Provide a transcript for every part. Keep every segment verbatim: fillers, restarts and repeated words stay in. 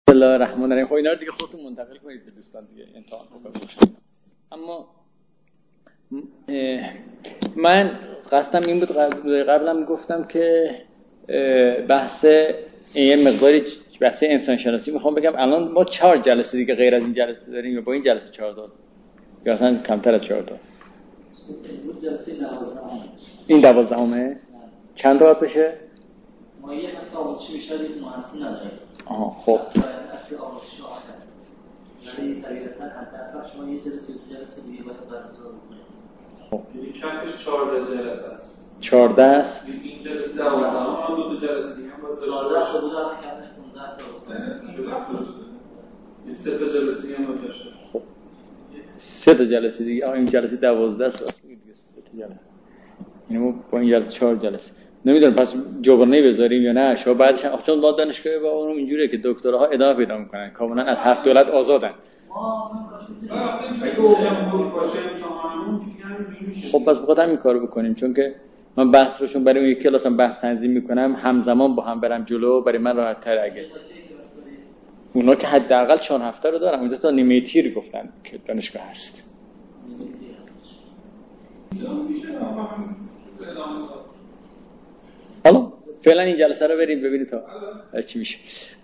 بسم الله الرحمن الرحیم. خب اینا رو دیگه خودتون منتقل کنید به دوستان دیگه امتحان بکنید. اما من قصدم این بود، قبل قبلم گفتم که بحث یه مقداری بحث انسان شناسی میخوام بگم. الان ما چهار جلسه دیگه غیر از این جلسه داریم یا با این جلسه چهار تا یا اصلا کمتر از چهار تا؟ این جلسه دوازدهم. این دوازدهمه؟ چند تا باید بشه؟ ما یه هفته آموزشی بیشتر یک محصول نداریم. آها خب. هفته آموزشی آخر. ولی طبیعتاً حداقل شما یه جلسه دو جلسه دیگه باید برگزار بکنید. خب. یعنی کمش چهارده جلسه است. چهارده است. این جلسه دوازدهم هم دو تا جلسه دیگه هم باید داشته باشیم. چهارده تا بود الان کمش پانزده تا بود. این سه تا جلسه دیگه هم باید داشته. خب. سه تا جلسه دیگه. آ این جلسه دوازده است دیگه سه تا جلسه. یعنی ما با این جلسه چهار جلسه. نمیدونم پس جبرانی بذاریم یا نه. شما بعدش هم چون ما دانشگاه با اون اینجوریه که دکتراها ادامه پیدا میکنن، کاملا از هفت دولت آزادن. خب پس بخاطر همین کارو بکنیم، چون که من بحث روشون برای اون یک کلاسم بحث تنظیم میکنم، همزمان با هم برم جلو، برای من راحت تر. اگه اونا که حداقل چهار هفته رو دارن، اونجا تا نیمه تیر گفتن که دانشگاه هست. حالا فعلا این جلسه رو بریم ببینید تا چی میشه.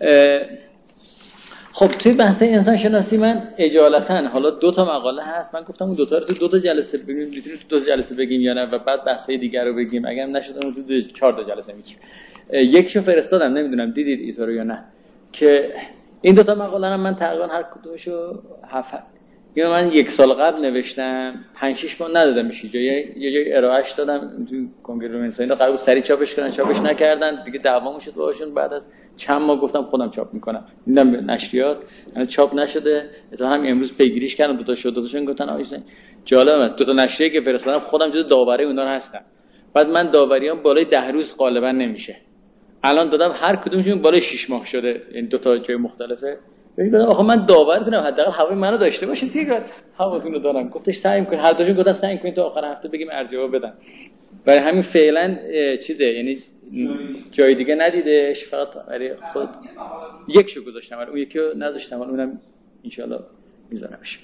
خب توی بحث انسان شناسی من اجالتا حالا دو تا مقاله هست. من گفتم اون دو تا رو تو دو تا جلسه ببینیم، میتونیم تو دو تا جلسه بگیم یا نه، و بعد بحث‌های دیگر رو بگیم. اگه هم نشد اون تو دو چهار تا جلسه میگیم. یکشو فرستادم، نمیدونم دیدید اینا رو یا نه، که این دو تا مقاله رو من تقریبا هر کدومشو هفت اینو من یک سال قبل نوشتم، پنج شش ماه ندادم میشه جای یه جای ارائهش دادم تو کنگره رومنسا. اینا قرار بود سری چاپش کنن، چاپش نکردن دیگه، دعوامون شد باهاشون. بعد از چند ماه گفتم خودم چاپ میکنم، میدم به نشریات، یعنی چاپ نشده. مثلا همین امروز پیگیریش کردم، دو تا شد، دو تاشون گفتن آیسن جالبه، دو تا نشریه که فرستادم خودم جدا داوری اونها رو هستم. بعد من داوریام بالای ده روز غالبا نمیشه. الان دادم هر کدومشون بالای شش ماه شده، یعنی دو تا جای مختلفه. ببین آخه من داورتونم، حداقل هوای منو داشته باشید دیگه. هواتون رو دارم. گفتش سعی می‌کنین، هر دوشون گفتن سعی کنین تا آخر هفته بگیم ارجاع بدن. برای همین فعلا چیزه، یعنی جای دیگه ندیدش، فقط برای خود یکشو گذاشتم، اون یکی رو نذاشتم، اونم ان شاءالله میذارمش.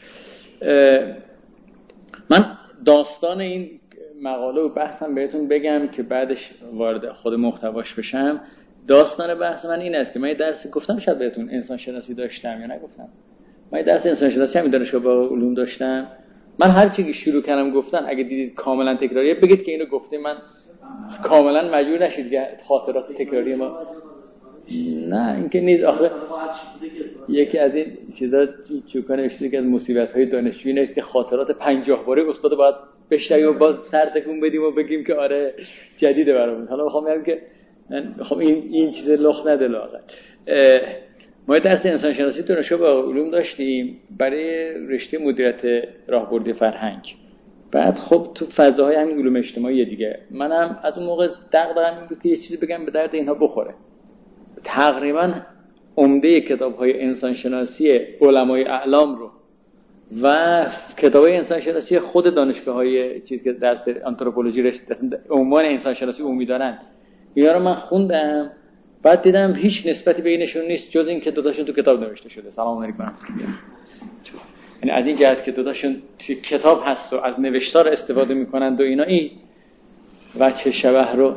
من داستان این مقاله و بحثم بهتون بگم که بعدش وارد خود محتواش بشم. داستان بحث من این است که من یه درس گفتم شاید بهتون انسان شناسی داشتم یا نگفتم. من یه درس انسان شناسی همین دانشگاه با علوم داشتم. من هر چی که شروع کردم گفتن اگه دیدید کاملا تکراریه بگید که اینو گفتیم، من کاملا مجبور نشید که خاطرات تکراری ما نه اینکه نیست. آخه یکی از این چیزا چوکان نوشته که از مصیبت‌های دانشجویی اینه که خاطرات پنجاه باره استاد باید بشنویم و باز سر تکون بدیم و بگیم که آره جدیده برامون. حالا میخوام بگم که خب این این چیز لخت نده لاغر. ما درس انسان شناسی دانشگاه با علوم داشتیم برای رشته مدیریت راهبردی فرهنگ. بعد خب تو فضاهای همین علوم اجتماعی دیگه منم از اون موقع دغدغه‌ام این بود که یه چیزی بگم به درد اینها بخوره. تقریبا عمده کتاب‌های انسان شناسی علمای اعلام رو و کتاب‌های انسان شناسی خود دانشگاه‌های چیز که درس آنتروپولوژی رشته عنوان انسان شناسی عمومی دارن، اینا رو من خوندم. بعد دیدم هیچ نسبتی بینشون نیست جز این که دو تاشون تو کتاب نوشته شده. سلام علیکم. یعنی از این جهت که دو تاشون تو کتاب هست و از نوشتار استفاده میکنند و اینا، این وجه شبه رو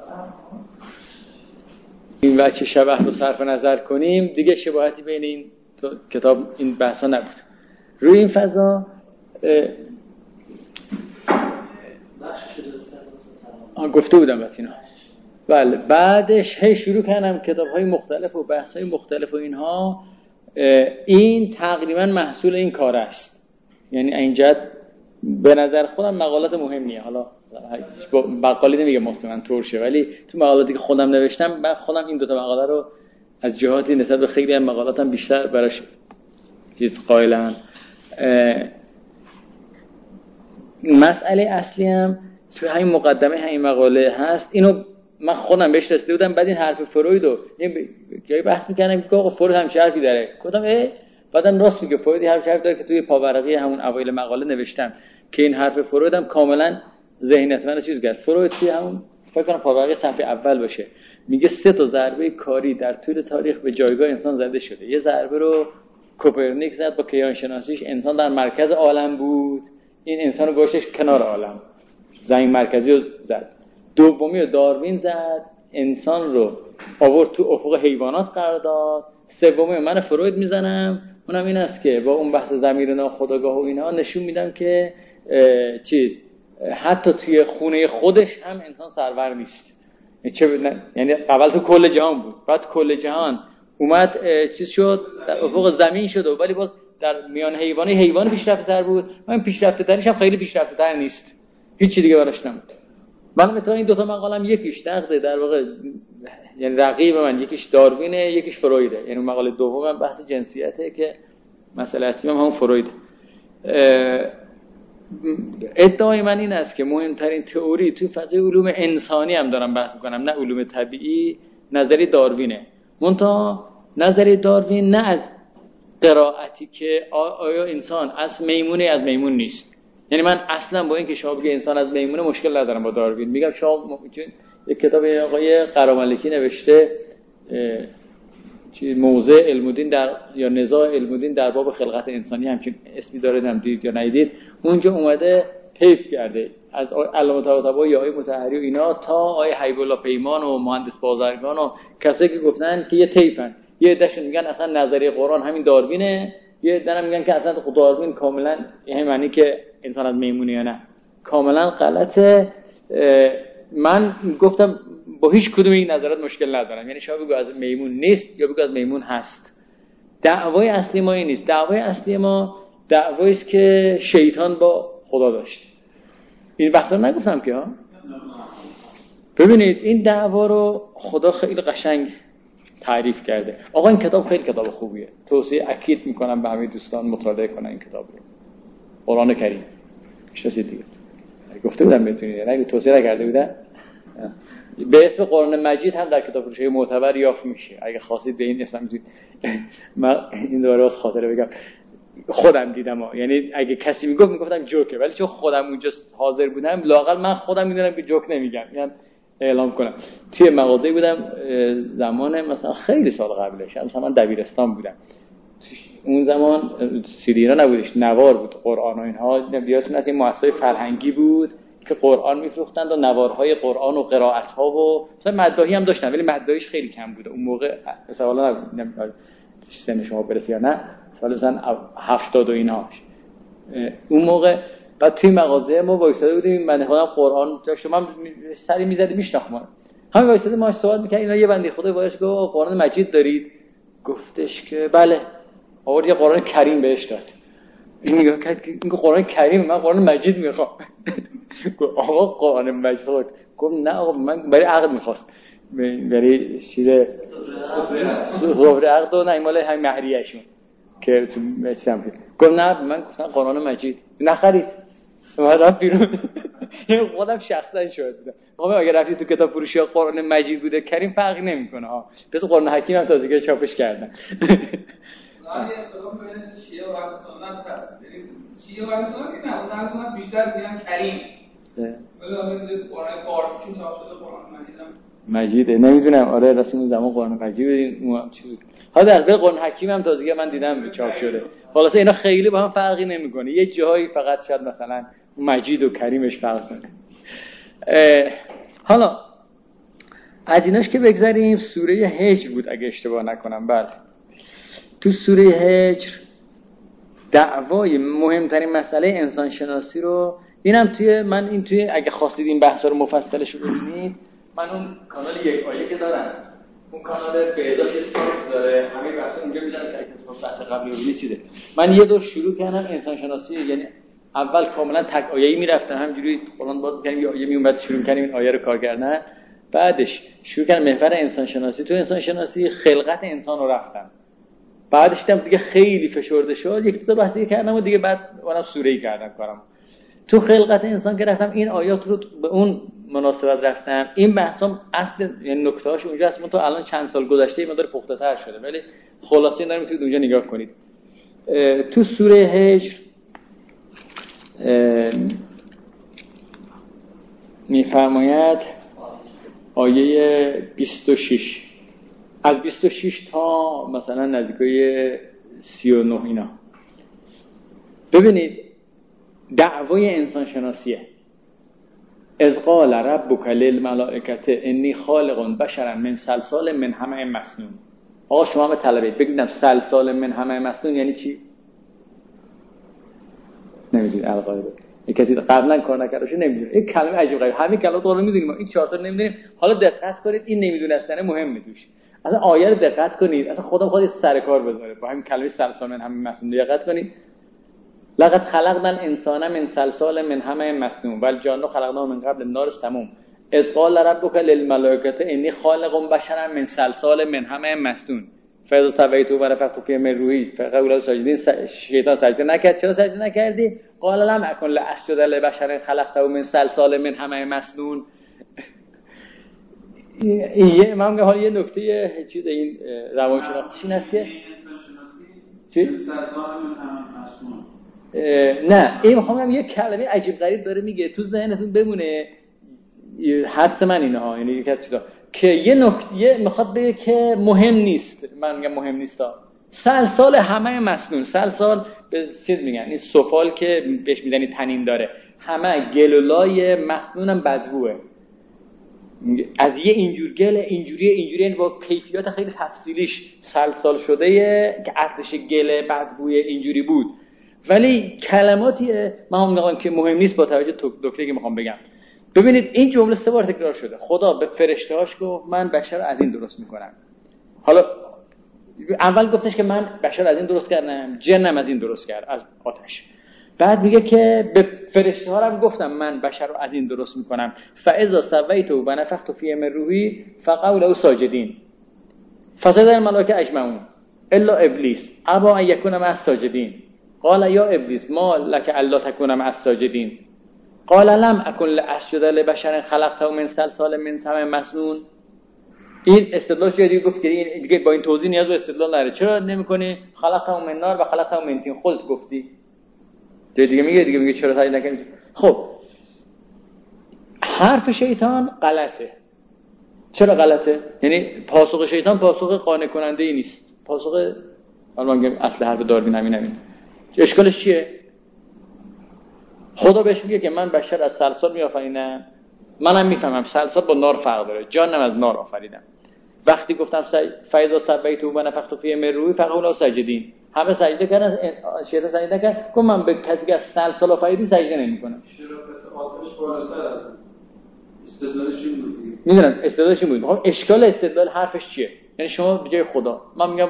این وجه شبه رو صرف نظر کنیم دیگه شباهتی بین این تو کتاب این بحثا نبود. روی این فضا آن گفته بودم بس اینا. بله بعدش هی شروع کردم کتاب‌های مختلف و بحث‌های مختلف و اینها. این تقریبا محصول این کار است. یعنی اینجا به نظر خودم مقالات مهمیه. حالا بقالی نمیگه مستمن ترشه، ولی تو مقالاتی که خودم نوشتم من خودم این دو تا مقاله رو از جهاتی نسبت به خیلی از مقالاتم بیشتر براش چیز قائلم. مسئله اصلی هم تو همین مقدمه همین مقاله هست. اینو من خودم بهش رسیده بودم. بعد این حرف فروید رو یه جایی بحث می‌کردم که آقا فروید هم چه حرفی داره. گفتم اه بعدم راست میگه، فروید هم چه حرفی داره که توی پاورقی همون اوایل مقاله نوشتم که این حرف فروید هم کاملا ذهنیت من چیز کرد. فروید توی همون فکر کنم پاورقی صفحه اول باشه، میگه سه تا ضربه کاری در طول تاریخ به جایگاه انسان زده شده. یه ضربه رو کوپرنیک زد با کیهان شناسیش، انسان در مرکز عالم بود، این انسان رو گذاشتش کنار عالم، زمین مرکزی رو زد. دومی رو داروین زد، انسان رو آورد تو افق حیوانات قرار داد. سومی من فروید میزنم، اونم این است که با اون بحث ضمیر ناخودآگاه و اینا نشون میدم که چیز حتی توی خونه خودش هم انسان سرور نیست. چه یعنی اول تو کل جهان بود، بعد کل جهان اومد چیز شد در افق زمین شد، ولی باز در میان حیوانی حیوان پیشرفته تر بود، من پیشرفته ترش هم خیلی پیشرفته تر نیست، هیچ دیگه براش نمود. من مثلا این دوتا مقالم یکیش نقده در واقع، یعنی رقیب من یکیش داروینه یکیش فرویده، یعنی مقاله دومم بحث جنسیته که مسئله اصلی هم همون فرویده. ادعای من این است که مهمترین تئوری توی فضای علوم انسانی هم دارم بحث میکنم، نه علوم طبیعی، نظری داروینه. منتها نظری داروین نه از قرائتی که آیا انسان از میمونه از میمون نیست. یعنی من اصلا با این که شما بگه انسان از میمونه مشکل ندارم با داروین. میگم شما میتونید یک کتاب آقای قراملکی نوشته چی موضع علم الدین در یا نزاع علم الدین در باب خلقت انسانی، همچین اسمی داره، نمیدونم دیدید یا ندیدید. اونجا اومده طیف کرده از علامه طباطبایی یا آقای مطهری و اینا تا آقای حبیب الله پیمان و مهندس بازرگان و کسایی که گفتن که یه طیفن. یه عدهشون میگن اصلا نظریه قرآن همین داروینه، یه عده میگن که اصلا داروین کاملا یعنی معنی که انسان از میمونه یا نه، کاملا غلطه. من گفتم با هیچ کدوم این نظرات مشکل ندارم، یعنی شما بگو از میمون نیست یا بگو از میمون هست. دعوای اصلی ما این نیست. دعوای اصلی ما دعوایی است که شیطان با خدا داشت. این بحثا رو نگفتم که ها. ببینید این دعوا رو خدا خیلی قشنگ تعریف کرده. آقا این کتاب خیلی کتاب خوبیه، توصیه اکید میکنم به همه دوستان مطالعه کنن این کتاب رو. قرآن کریم شناسید دیگه، گفته بودم بتونید، نه توصیه نکرده بودم. به اسم قرآن مجید هم در کتاب فروشی معتبر یافت میشه، اگه خواستید به این اسم میتونید. من این دوباره واسه خاطره بگم خودم دیدم ها. یعنی اگه کسی میگفت میگفتم جوکه، ولی چون خودم اونجا حاضر بودم لااقل من خودم میدونم که جوک نمیگم، میگم اعلام کنم. توی مغازه بودم زمان مثلا خیلی سال قبلش، مثلا من دبیرستان بودم، اون زمان سیدی اینا نبودش، نوار بود قرآن و اینها. بیاتون از این مؤسسه فرهنگی بود که قرآن میفروختند و نوارهای قرآن و قرائت‌ها و مثلا مداحی هم داشتن، ولی مداحیش خیلی کم بود اون موقع. مثلا حالا نمیدونم سن شما برسه یا نه، سال مثلا هفتاد و اینهاش اون موقع. بعد توی مغازه ما وایساده بودیم، من خودم قرآن داشتم، من سری می‌زدم میشناختم همین وایساده ماش سوال می‌کرد. اینا یه بنده خدا وایس گفت قرآن مجید دارید؟ گفتش که بله. آورد یه قرآن کریم بهش داد. این میگه که این قرآن کریم، من قرآن مجید میخوام. گفت آقا قرآن مجید. گفت نه آقا من برای عقد میخواست، برای چیز ظهر عقد و نه مال همین مهریه‌شون که تو مثلا. گفت نه من گفتم قرآن مجید، نخرید. من رفت بیرون. خودم شخصا شاهد بودم. آقا اگه رفتی تو کتاب فروشی قرآن مجید بوده کریم فرقی نمیکنه ها، پس قرآن حکیم هم تازگی چاپش کردن. آره اختلاف بین شیعه و اهل سنت هست. یعنی شیعه و اهل سنت که نه، اون اهل سنت بیشتر میگن کریم. ولی حالا میگید قرآن فارسی که چاپ شده قرآن مجید مجیده، نمیدونم. آره رسم اون زمان قرآن مجید اون چی بود. حالا از بین قرآن حکیم هم تازگی من دیدم چاپ شده. خلاصه اینا خیلی با هم فرقی نمیکنه، یه جایی فقط شاید مثلا مجید و کریمش فرق کنه. حالا از ایناش که بگذاریم، سوره هجر بود اگه اشتباه نکنم. بله تو سوره هجر دعوای مهمترین مسئله انسان شناسی رو، اینم توی من این توی اگه خواستید این بحثا رو مفصلش رو ببینید، من اون کانال یک آیه که دارم، اون کانال بهداشت سایت داره، همه بحثا اونجا میذارم که اگه بحث قبلی رو ببینید چیه. من یه دور شروع کردم انسان شناسی، یعنی اول کاملا تک آیه‌ای میرفتم، همینجوری قرآن باز می‌کردم یه آیه میومد شروع کردیم این آیه رو کار کردن. بعدش شروع کردم محور انسان شناسی. تو انسان شناسی خلقت انسان رو رفتم، بعدش دیدم دیگه خیلی فشرده شد، یک تا بحثی کردم و دیگه بعد اونم سوره‌ای کردم کارم. تو خلقت انسان که رفتم این آیات رو به اون مناسبت رفتم. این بحثام اصل یعنی نکته‌هاش اونجا هست، من تو الان چند سال گذشته این مقدار پخته‌تر شده، ولی خلاصه اینا رو میتونید اونجا نگاه کنید. تو سوره هجر میفرماید آیه بیست و شش، از بیست و شش تا مثلا نزدیکای سی و نه اینا. ببینید دعوای انسان شناسیه. اذ قال ربک للملائکة انی خالق بشرا من صلصال من حمأ مسنون. آقا شما به طلبه بگیدم صلصال من حمأ مسنون یعنی چی؟ نمیدونید القاعده یک کسی قبلا کار نکرده باشه نمیدونه. این کلمه عجیب غریب، همین کلمات رو میدونیم، این چهار تا نمیدونیم. حالا دقت کنید، این نمیدونستنه مهمه توش. اصلا آیه رو دقت کنید، اصلا خدا خودش سر کار بذاره با همین کلمه صلصال من حمأ مسنون. دقت کنید، لقد خلقنا الانسان من صلصال من حمأ مسنون والجان خلقناه من قبل النار السموم اذ قال ربک للملائکة انی خالق بشرا من صلصال من حمأ مسنون فاذا سویته و نفخت فیه من روحی فقعوا له ساجدین. شیطان سجده نکرد. چرا سجده نکردی؟ قال لم اکن لاسجد لبشر خلقته من صلصال من حمأ مسنون. یه من میگم حالا یه نکته چیز این روانشناختیش این است که چی؟ صلصال من حمأ مسنون. نه این میخوام یه کلمه عجیب غریب داره میگه تو ذهنتون بمونه. حدس من اینه ها، یعنی یک چیزا که یه نکته میخواد بگه که مهم نیست. من میگم مهم نیستا. صلصال حمأ مسنون، صلصال به چیز میگن این سفال که بهش میزنی تنین داره، حمأ گلولای مسنونم بدبوه. از یه اینجور گل اینجوری اینجوری یعنی با کیفیت خیلی تفصیلیش صلصال شده که ارتش گل بدبوی اینجوری بود. ولی کلماتیه من هم میگم که مهم نیست با توجه به نکته که میخوام بگم. ببینید این جمله سه بار تکرار شده. خدا به فرشته‌هاش گفت من بشر از این درست میکنم. حالا اول گفتش که من بشر از این درست کردم، جنم از این درست کرد، از آتش. بعد میگه که به فرشته‌ها هم گفتم من بشر رو از این درست میکنم. فاذا سویته و نفخت فیه من روحی فقعوا له ساجدین فسجد الملائکه اجمعون الا ابلیس ابى ان یکون مع الساجدین قال یا ابلیس ما لك الا تكون مع الساجدین قال لم اكن لاسجد لبشر خلقته من صلصال من حمأ مسنون. این استدلالش دیگه گفت که این دیگه با این توضیح نیاز به استدلال نداره. چرا نمی‌کنی خلقته من نار و خلقته من طین؟ خودت گفتی. دیگه میگه دیگه میگه چرا تایید نکنی؟ خب حرف شیطان غلطه. چرا غلطه؟ یعنی پاسخ شیطان پاسخ قانع کننده ای نیست. پاسخ حالا میگم اصل حرف داروین همین همین. اشکالش چیه؟ خدا بهش میگه که من بشر از صلصال میآفرینم. منم میفهمم صلصال با نار فرق داره. جانم از نار آفریدم. وقتی گفتم فاذا سویته و نفخت فیه من روحی فقعوا له ساجدین، همه سجده کردن. شیطان سجده کرد. گفت من به کسی که از صلصال آفریدی سجده نمیکنم. شرافت آتش بالاتر از استدلالش این بود. میدونم استدلالش این بود. اشکال استدلال حرفش چیه؟ یعنی شما به جای خدا، من میگم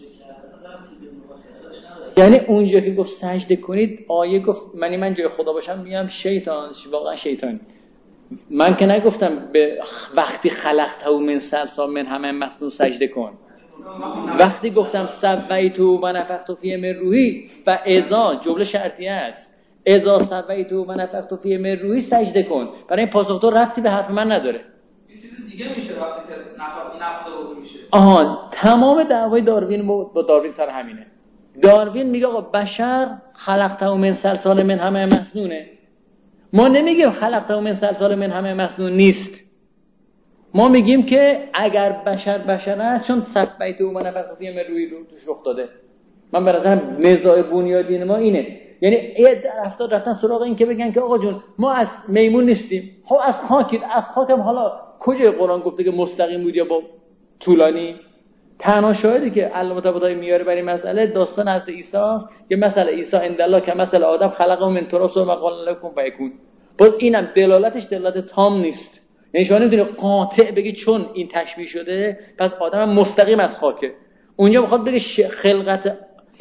یعنی اونجا که گفت سجده کنید آیه گفت منی من جای خدا باشم میگم شیطان واقعا شیطانی. من که نگفتم به وقتی خلقته من صلصال من حمأ مسنون سجده کن. وقتی گفتم سویته و نفخت فیه من روحی فاذا جمله شرطیه است. اذا سویته و نفخت فیه من روحی سجده کن. برای این پاسخ تو ربطی به حرف من نداره. این چیز دیگه میشه وقتی که نفخت نفخت رو میشه. آها تمام دعوای داروین با داروین سر همینه. داروین میگه آقا بشر خلقته من صلصال من حمأ مسنونه. ما نمیگیم خلقته من صلصال من حمأ مسنون نیست. ما میگیم که اگر بشر بشر است چون سویته و نفخت فیه من روحی رو توش رخ داده. من به نظرم نزاع بنیادین ما اینه. یعنی یه افراد رفتن سراغ این که بگن که آقا جون ما از میمون نیستیم. خب از خاکید. از خاکم حالا کجای قرآن گفته که مستقیم بود یا با طولانی؟ تنها شاهدی که علامه طباطبایی میاره برای این مسئله داستان حضرت عیسی است که مثلا عیسی عند الله که مثلا آدم خلقه من تراب ثم قال له کن فیکون. باز اینم دلالتش دلالت تام نیست. یعنی شما نمیتونی قاطع بگی چون این تشبیه شده پس آدم مستقیم از خاکه. اونجا میخواد بگه خلقت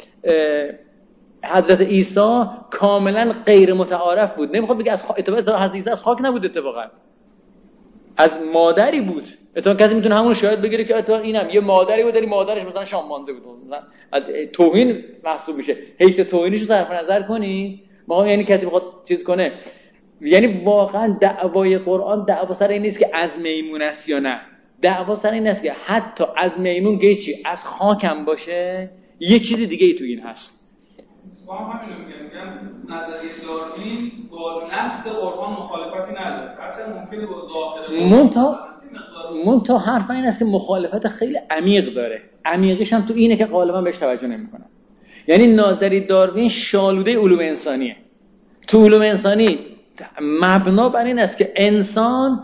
حضرت عیسی کاملا غیر متعارف بود. نمیخواد بگه از خاک. اتفاقا حضرت عیسی از خاک نبود، اتفاقا از مادری بود. اتفاقا کسی میتونه همون شاهد بگیره که اتفاقا اینم یه مادری بود داری مادرش مثلا شام مانده بود، مثلا از توهین محسوب میشه. حیث توهینیشو صرف نظر کنی ما یعنی کسی بخواد چیز کنه. یعنی واقعا دعوای قرآن دعوا سر این نیست که از میمون است یا نه. دعوا سر این است که حتی از میمون گیچی از خاکم باشه یه چیز دیگه ای تو این هست. با هم همین رو میگم. میگم نظریه داروین با نص قرآن مخالفتی نداره. هرچند ممکنه با ظاهر منتها مقدار من تا حرف این است که مخالفت خیلی عمیق داره. عمیقش هم تو اینه که غالبا بهش توجه نمی‌کنن. یعنی نظریه داروین شالوده علوم انسانیه. تو علوم انسانی مبنا بر این است که انسان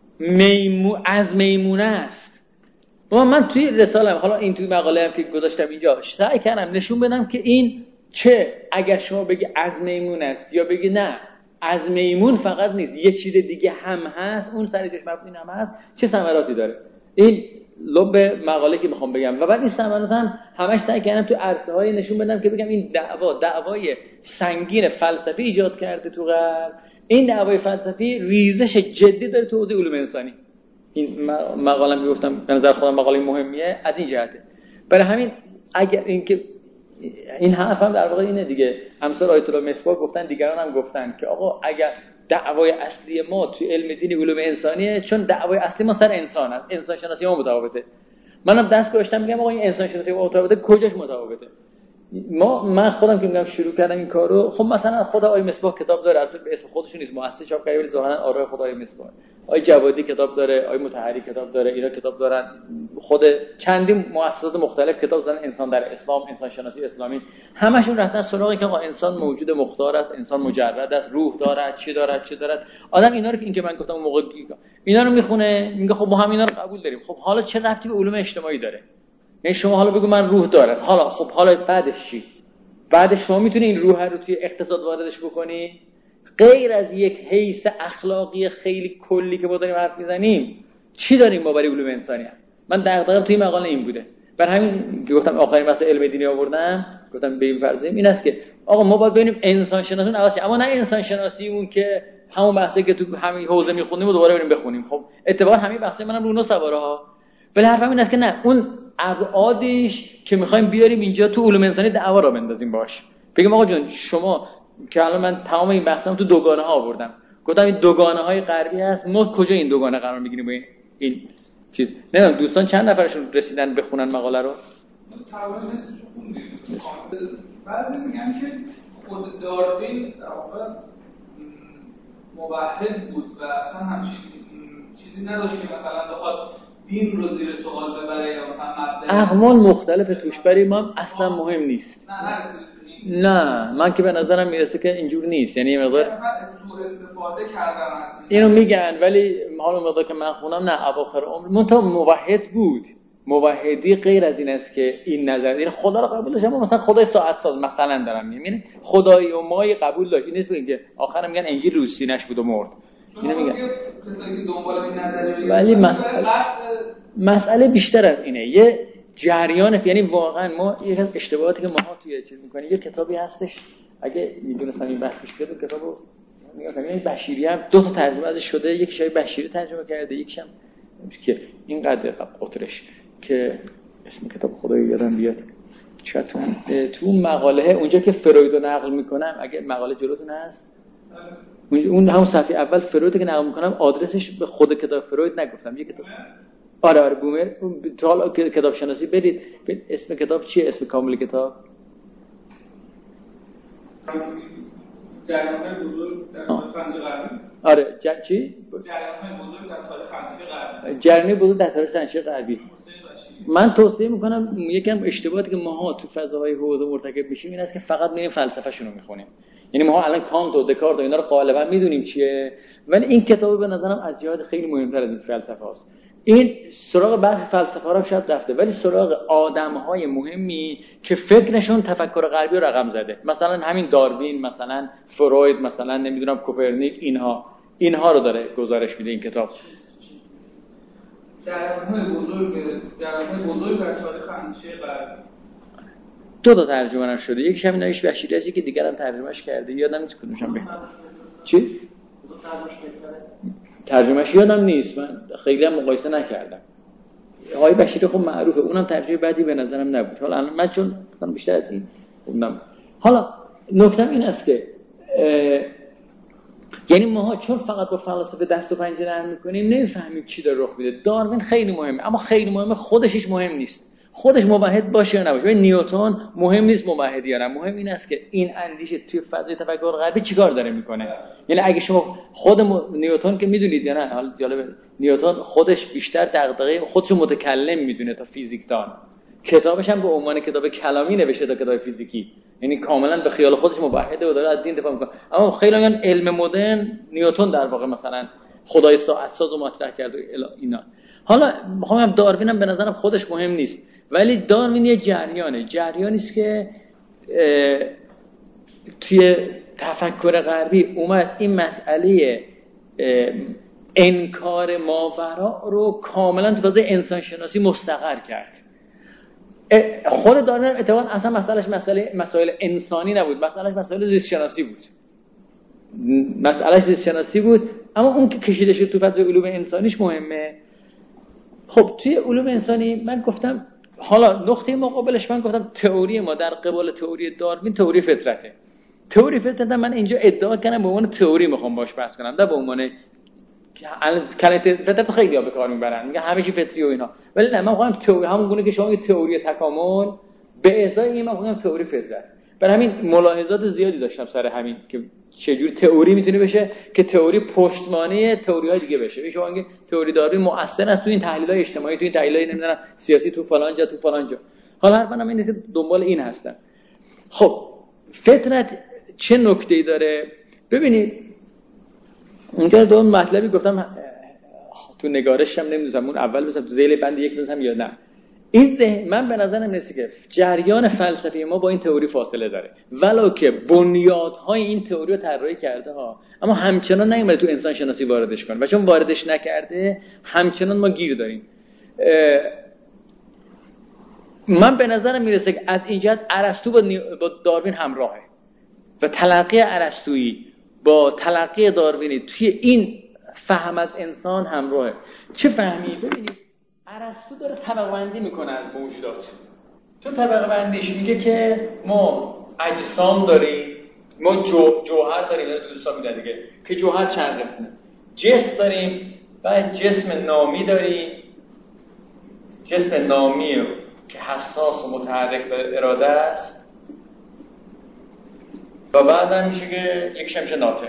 میمو از میمونه است. و من توی رساله‌ام، حالا این توی مقاله هم که گذاشتم اینجا، سعی کردم نشون بدم که این چه اگر شما بگی از میمون است یا بگی نه از میمون فقط نیست، یه چیز دیگه هم هست، اون سر جاش مبنی هم هست، چه ثمراتی داره. این لب مقاله که میخوام بگم. و بعد این ثمرات هم همش سعی کردم تو عرصه‌های نشون بدم که بگم این دعوا دعوای سنگین فلسفی ایجاد کرده تو غرب. این دعوای فلسفی ریزش جدی داره تو حوزه علوم انسانی. این مقاله که گفتم به نظر خودم مقاله مهمیه از این جهته. برای همین اگر اینکه این حرف هم در واقع اینه دیگه، امثال آیت الله مصباح گفتن، دیگران هم گفتن که آقا اگر دعوای اصلی ما تو علم دین علوم انسانیه، چون دعوای اصلی ما سر انسان است، انسان شناسی ما متفاوته. منم دست گذاشتم میگم آقا این انسان شناسی ما متفاوته، کجاش متفاوته؟ ما من خودم که میگم شروع کردم این کارو، خب مثلا خدا آقای مصباح کتاب داره، البته به اسم خودش نیست، مؤسس چاپ کرده، ولی ظاهرا آرای خدای مصباح. آقای جوادی کتاب داره، آقای مطهری کتاب داره، اینا کتاب دارن، خود چندین مؤسسات مختلف کتاب دارن، انسان در اسلام، انسان شناسی اسلامی، همشون رفتن سراغ این که آقا انسان موجود مختار است، انسان مجرد است، روح دارد، چی دارد، چی دارد. آدم اینا رو که این که من گفتم موقع اینا رو میخونه، میگه خب ما هم اینا رو قبول داریم. خب حالا چه ربطی به علوم اجتماعی داره؟ یعنی شما حالا بگو من روح دارد، حالا خب حالا بعدش چی؟ بعد شما میتونی این روح رو توی اقتصاد واردش بکنی؟ غیر از یک حیث اخلاقی خیلی کلی که ما داریم حرف میزنیم، چی داریم ما برای علوم انسانی؟ من دغدغه‌ام توی مقاله این بوده. برای همین گفتم آخرین بحث علم دینی آوردم، گفتم به این فرضیم این است که آقا ما باید ببینیم انسان شناسیمون عوض شه، اما نه انسان شناسیمون که همون بحثی که تو همین حوزه میخونیم و دوباره بریم بخونیم. خب اتفاقا همین بحثی منم رو نو سواره ها. ولی حرفم این است که نه، اون ابعادش که میخوایم بیاریم اینجا تو علوم انسانی دعوا را بندازیم باش. بگیم آقا جون شما که الان من تمام این بحثم تو دوگانه ها آوردم، گفتم این دوگانه های غربی هست، ما کجا این دوگانه قرار میگیریم با این این چیز؟ نمیدونم دوستان چند نفرشون رسیدن بخونن مقاله رو؟ تقریبا نصفش خوندیم. بعضی میگن که خود داروین در واقع موحد بود و اصلا همچین چیزی نداشت که مثلا بخواد دین رو زیر سوال ببره یا مثلا مبدأ اقوال مختلف توش برای ما اصلا مهم نیست. نه نه نه من که به نظرم میرسه که اینجور نیست. یعنی مقدار مثلا استفاده کردن از اینو میگن، ولی حالا مقدار که من خونم نه اواخر عمر منتها موحد بود. موحدی غیر از این است که این نظر این خدا رو قبول داشت، اما مثلا خدای ساعت ساز مثلا دارم میگم، یعنی خدای و مای قبول داشت. این نیست که آخرام میگن انجیل رو سینه‌اش بود و مرد. اینو میگن کسایی که دنبال این نظریه، ولی مسئله مسئله بیشتر از اینه. یه جریان، یعنی واقعا ما یک از اشتباهاتی که ماها توی چیز میکنیم، یه کتابی هستش اگه میدونستم این بحث پیش بیاد، کتابو میگم این بشیری هم دو تا ترجمه ازش شده، یکی شای بشیری ترجمه کرده، یکیش هم که اینقدر قطرش که اسم کتاب خدای یادم بیاد شاید تو تو مقاله اونجا که فروید رو نقل میکنم، اگه مقاله جلوتون هست اون همون صفحه اول فروید که نقل میکنم آدرسش به خود کتاب فروید نگفتم، یه کتاب آره آره بومر. تو حالا کتاب شناسی برید اسم کتاب چیه؟ اسم کامل کتاب جریان‌های بزرگ در تاریخ خلیج غربی. آره ج... چی؟ جریان‌های بزرگ در تاریخ خلیج غربی. جریان‌های بزرگ در تاریخ خلیج غربی. من توصیه میکنم یکم اشتباهاتی که ماها تو فضاهای حوزه مرتکب میشیم این است که فقط میریم فلسفه‌شون رو میخونیم. یعنی ما الان کانت و دکارت و اینا رو غالبا میدونیم چیه، ولی این کتاب به نظرم از جهات خیلی مهمتر از این فلسفه است. این سراغ برخی فلسفه ها شاید رفته، ولی سراغ آدم‌های مهمی که فکرشون تفکر غربی رو رقم زده، مثلا همین داروین، مثلا فروید، مثلا نمیدونم کوپرنیک، اینها اینها رو داره گزارش میده این کتاب. جریان‌های بزرگ جریان‌های بزرگ در تاریخ اندیشه غربی. دو تا ترجمه هم شده، یکیش همین نویش بشیری است که دیگرم ترجمهش کرده، یادم نیست کدومشم بهتره. چی؟ ترجمهش یادم نیست، من خیلی هم مقایسه نکردم. آقای بشیری خب معروفه، اونم ترجمه بعدی به نظرم نبود. حالا من چون بیشتر از این خوندم. حالا نکته این است که یعنی ماها چون فقط با فلسفه دست و پنجه نرم می‌کنیم نمی‌فهمیم چی داره رخ میده. داروین خیلی مهمه، اما خیلی مهمه خودش هیچ مهم نیست. خودش موحد باشه یا نباشه. نیوتن مهم نیست موحد یا نه، مهم این است که این اندیشه توی فضای تفکر غربی چیکار داره میکنه. یعنی اگه شما خود نیوتن که میدونید یا نه، حالا جالب، نیوتن خودش بیشتر دغدغه خودش متکلم میدونه تا فیزیکدان. کتابش هم به عنوان کتاب کلامی نوشته تا کتاب فیزیکی، یعنی کاملا به خیال خودش موحده و داره از دین دفاع میکنه. اما خیلی میگن علم مدرن نیوتن در واقع مثلا خدای ساعت ساز رو مطرح کرد و اینا. حالا میخوام داروین هم به نظرم خودش مهم نیست، ولی داروین یه جریانه، جریانی است که توی تفکر غربی اومد این مسئله انکار ماورا رو کاملا تو فضای انسان شناسی مستقر کرد. خود داروین اتفاقا اصلا مسئلهش مسئله مسائل انسانی نبود، مسئلهش مسائل زیست شناسی بود. مسئلهش زیست شناسی بود، اما اون که کشیده شد تو فضای علوم انسانیش مهمه. خب توی علوم انسانی من گفتم، حالا نقطه مقابلش من گفتم تئوری ما در قبال تئوری داروین تئوری فطرته. تئوری فطرت من اینجا ادعا کنم به عنوان تئوری میخوام باش بحث کنم، نه به عنوان کلمه فطرت خیلی ها به کار میبرن، میگن همه چی فطری و اینا، ولی نه، من میخوام تئوری همون گونه که شما میگید تئوری تکامل، به ازای این من میخوام تئوری فطرت. برای همین ملاحظات زیادی داشتم سر همین که چجوری تئوری میتونه بشه که تئوری پشتوانه تئوری‌های دیگه بشه. شما میگید تئوری داروین مؤثر است تو این تحلیل‌های اجتماعی، تو این تحلیل‌های نمیدونم سیاسی، تو فلان جا تو فلان جا. حالا حرف من اینه که دنبال این هستن. خب فطرت چه نکته‌ای داره؟ ببینید اینجا دو مطلبی گفتم تو نگارشم، نمیدونم اون اول بزنم تو ذیل بند یک بزنم یا نه. این ذهن من به نظرم میاد که جریان فلسفی ما با این تئوری فاصله داره، ولو که بنیادهای این تئوری رو طراحی کرده ها، اما همچنان نیومده تو انسان شناسی واردش کنه و چون واردش نکرده همچنان ما گیر داریم. من به نظرم میرسه که از این جهت ارسطو با, با داروین همراهه و تلقی ارسطویی با تلقی داروینی توی این فهم از انسان همراهه. چه فهمی؟ ببینید ارسطو داره طبقه بندی میکنه از موجودات. تو طبقه بندیش میگه که ما اجسام داریم، ما جو، جوهر داریم، دوستا میدن دیگه که جوهر چند قسمه، جسم داریم و جسم نامی داریم، جسم نامی که حساس و متحرک به اراده است و بعد هم میشه که یکیش میشه ناطق.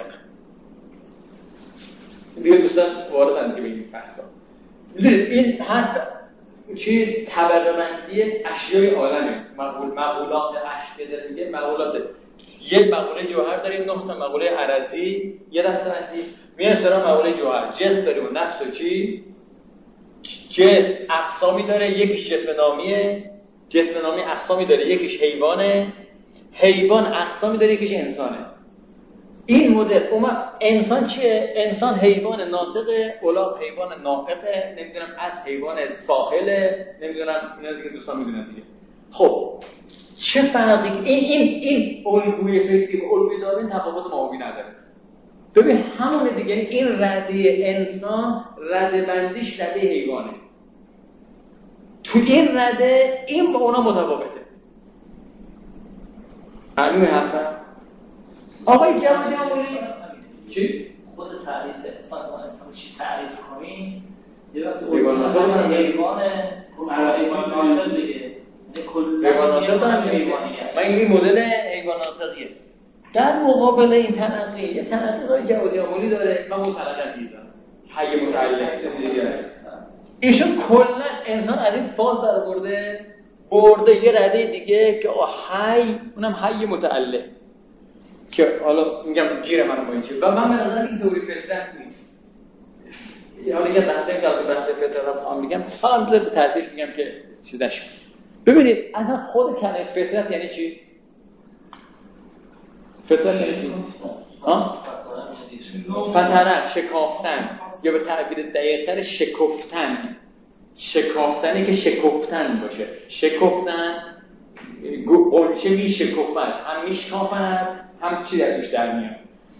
دیگه دوستان واردن دیگه به این بحثا. این حرف چی طبقه بندی اشیای عالمه، مقول مقولات اشیاء داره میگه، مقولات یک مقوله جوهر داریم، نه تا مقوله عرضی، یه دسته بندی میاد سراغ مقوله جوهر. جسم داریم و نفس و چی؟ جسم اقسامی داره، یکیش جسم نامیه، جسم نامی اقسامی داره، یکیش حیوانه، حیوان اقسامی داره، یکیش انسانه. این مدل اومد انسان چیه؟ انسان حیوان ناطقه، الاغ حیوان ناطقه، نمیدونم از حیوان ساحله، نمیدونم اینا دیگه دوستان میدونن دیگه. خب چه فرقی این این این الگوی فکری و الگوی داروین تفاوت ماهوی نداره. ببین همونه دیگه، این رده انسان رده بندیش رده حیوانه، تو این رده این با اونا متفاوته. معلومه حرفم؟ آقای جوادی آموزی چی؟ خود تعریف انسان با انسان چی تعریف کنیم؟ یه وقت حیوان ناطق حیوان حیوان ناطق دیگه، حیوان ناطق دارم حیوانیه. من این مدل حیوان ناطقیه. در مقابل این تلقی یه تلقی آقای جوادی آموزی داره، من اون تلقی دیدم حی متعلق دیگه. ایشون کلا انسان از این فاز در برده برده یه رده دیگه که حی، اونم حی متعلق، که حالا میگم گیر منو با این چیه. و من به نظرم این تئوری فطرت نیست. حالا که بحثی که از بحث فطرت رو خواهم میگم، حالا میذارم به ترتیبش میگم که چیزش. ببینید اصلا خود کلمه فطرت یعنی چی؟ فطرت یعنی چی؟ ها؟ فطرت، شکافتن، یا به تعبیر دقیق‌تر شکفتن. شکافتنی که شکفتن باشه. شکفتن قنچه می شکفن، هم میشکافن هم چی در توش در میاد.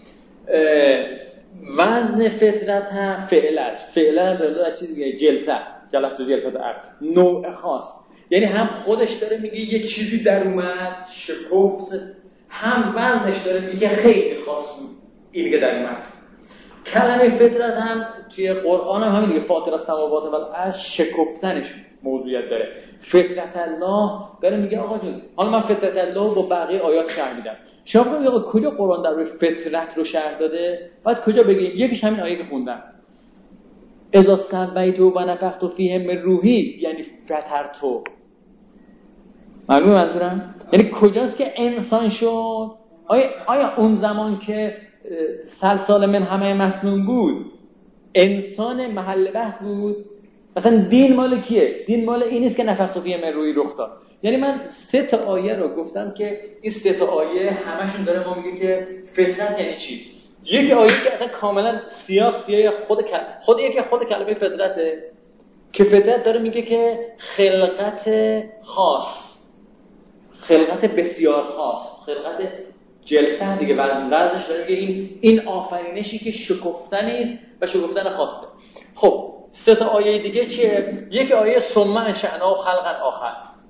وزن فطرت هم فعل است. فعل هم داره چیز دیگه، جلسه، جلسه جلسات عقل، نوع خاص. یعنی هم خودش داره میگه یه چیزی در اومد شکفت، هم وزنش داره میگه خیلی خاص بود این که در اومد. کلمه فطرت هم توی قرآن هم همین دیگه، فاطر السماوات و الارض شکفتنش موضوعیت داره. فطرت الله داره میگه آقا جون، حالا من فطرت الله با بقیه آیات شرح میدم. شما بگید آقا کجا قرآن در روی فطرت رو شرح داده؟ بعد کجا بگیم؟ یکیش همین آیه که خوندم، اذا سویت و نفخت فیه من روحی، یعنی فطرتو. معلومه منظورم؟ یعنی کجاست که انسان شد؟ آیا آیا اون زمان که سلسال من همه مسنون بود انسان محل بحث بود؟ مثلا دین مال کیه؟ دین مال این نیست که نفخت فیه من روحی رخ داد. یعنی من سه تا آیه رو گفتم که این سه تا آیه همشون داره ما میگه که فطرت یعنی چی. یک آیه که اصلا کاملا سیاق سیاق خود خود یکی خود کلمه فطرته که فطرت داره میگه که خلقت خاص، خلقت بسیار خاص، خلقت جلسه دیگه، وزنش داره میگه این این آفرینشی که شکفتنی است و شکفتن خاصه. خب سه تا آیه دیگه چیه؟ یک آیه ثم انشأنا خلقا آخر،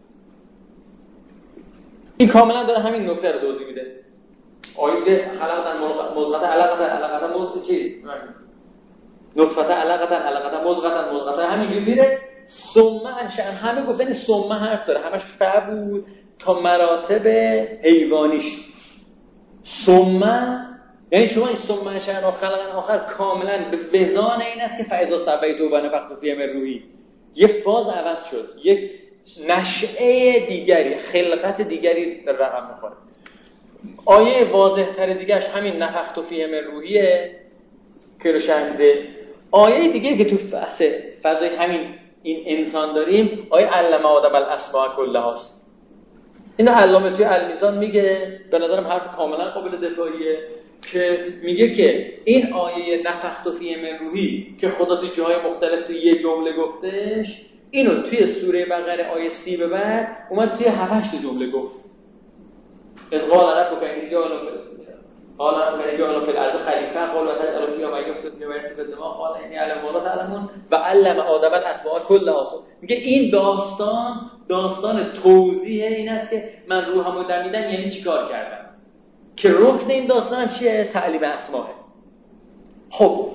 این کاملا داره همین نکته رو توضیح میده. آیه خلقتن مضغة علقة علقة مضغة چی؟ نطفه علقة علقة مضغة مضغة، همینجوری میره. ثم انشأنا، همه گفتن ثم حرف داره، همش ف بود تا مراتب حیوانیش. ثم یعنی شما این ثم انشأنا خلقا آخر کاملا به وزان این است که فاذا سویت و نفخت فیه من روحی، یه فاز عوض شد، یک نشأه دیگری، خلقت دیگری در رقم میخوره. آیه واضح تر دیگهش همین نفخت فیه من روحیه که رو شرح میده. آیه دیگه که تو فضای همین این انسان داریم آیه علم آدم الاسماء کلها است. اینو علامه توی المیزان میگه، به نظرم حرف کاملا قابل دفاعیه، که میگه که این آیه نفخت فیه من روحی که خدا تو جای مختلف تو یه جمله گفتش، اینو توی سوره بقره آیه سی به بعد اومد توی هفت هشت جمله گفت. از قال ربک انی جاعل قال ربک انی جاعل فی الارض خلیفه قال وتعالى فیها من یسکت فیها و یسفک الدماء قال انی اعلم ما لا تعلمون و علم آدم الاسماء کلها. میگه این داستان داستان توضیح این است که من روحمو دمیدم یعنی چیکار کردم، که رکن این داستانم چیه؟ تعلیم اسماءه. خب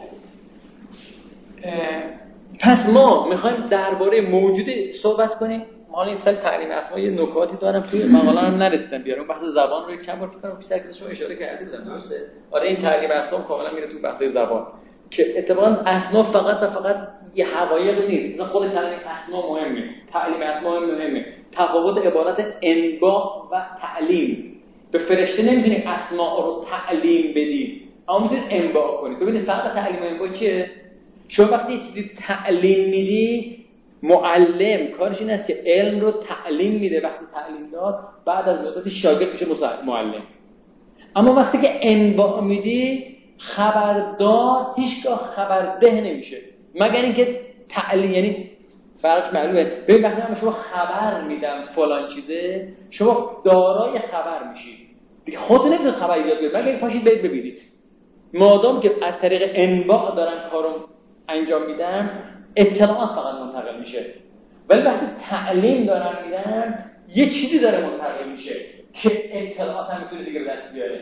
پس ما میخوایم درباره موجودی صحبت کنیم. حالا این سال تعلیم اسما یه نکاتی دارم توی مقاله هم نرسیدم بیارم، بحث زبان رو یک چند بار فکر کنم پیش شما اشاره کردید بودم، درسته؟ آره این تعلیم اسما کاملا میره تو بحث زبان که اتفاقا اسما فقط و فقط یه حقایق نیست، مثلا خود تعلیم اسما مهمه، تعلیم اسما مهمه. تفاوت عبارت انباء و تعلیم. به فرشته نمیتونید اسما رو تعلیم بدید، اما میتونید انباء کنید. ببینید فرق تعلیم و انباء چیه؟ شما وقتی یه چیزی تعلیم میدی، معلم کارش این است که علم رو تعلیم میده. وقتی تعلیم داد بعد از مدت شاگرد میشه معلم. اما وقتی که انباء میدی، خبردار هیچگاه خبرده نمیشه مگر اینکه تعلیم، یعنی فرق معلومه. ببین وقتی من شما خبر میدم فلان چیزه، شما دارای خبر میشید دیگه، خود نمیتونید خبر ایجاد کنید مگر اینکه پاشید برید ببینید. مادام که از طریق انباء دارم کارو انجام میدم، اطلاعات فقط منتقل میشه. ولی وقتی تعلیم دارم میدم، یه چیزی داره منتقل میشه که اطلاعات هم میتونه دیگه به دست بیاره.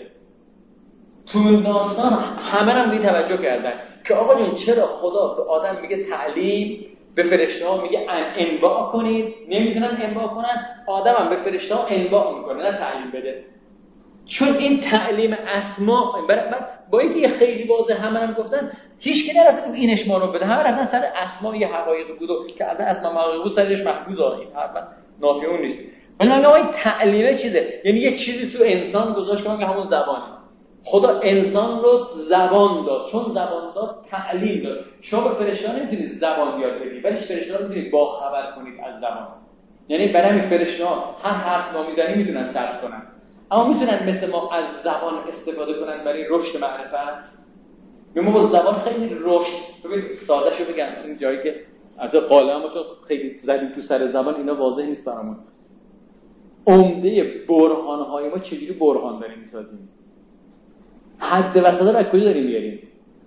تو داستان همه هم بی توجه کردن که آقا جون چرا خدا به آدم میگه تعلیم، به فرشته ها میگه انباء کنید، نمیتونن انباء کنن، آدم هم به فرشته ها انباء میکنه نه تعلیم بده. چون این تعلیم اسما با اینکه خیلی واضحه همه هم گفتن، هیچ کی نرفته تو این اشمار رو بده، همه رفتن سر اسما یه حقایقی بود که از اسما حقایق بود سرش محفوظه، این حرفا نافی اون نیست. ولی من میگم این تعلیمه چیزه، یعنی یه چیزی تو انسان گذاشت که همون زبانه. خدا انسان رو زبان داد، چون زبان داد تعلیم داد. شما به فرشته ها نمیتونید زبان یاد بدید، ولی فرشته ها میتونید با خبر کنید از زبان. یعنی برای همین فرشته ها هر حرف ما میزنیم میتونن صرف کنن، اما میتونن مثل ما از زبان استفاده کنن برای رشد معرفت. ما با زبان خیلی رشد، ببین ساده شو بگم این جایی که البته قالم ما چون خیلی زدیم تو سر زبان اینا واضح نیست برامون. عمده برهان‌های ما چجوری برهان داریم میسازیم؟ حد وسط رو از کجا داریم میاریم؟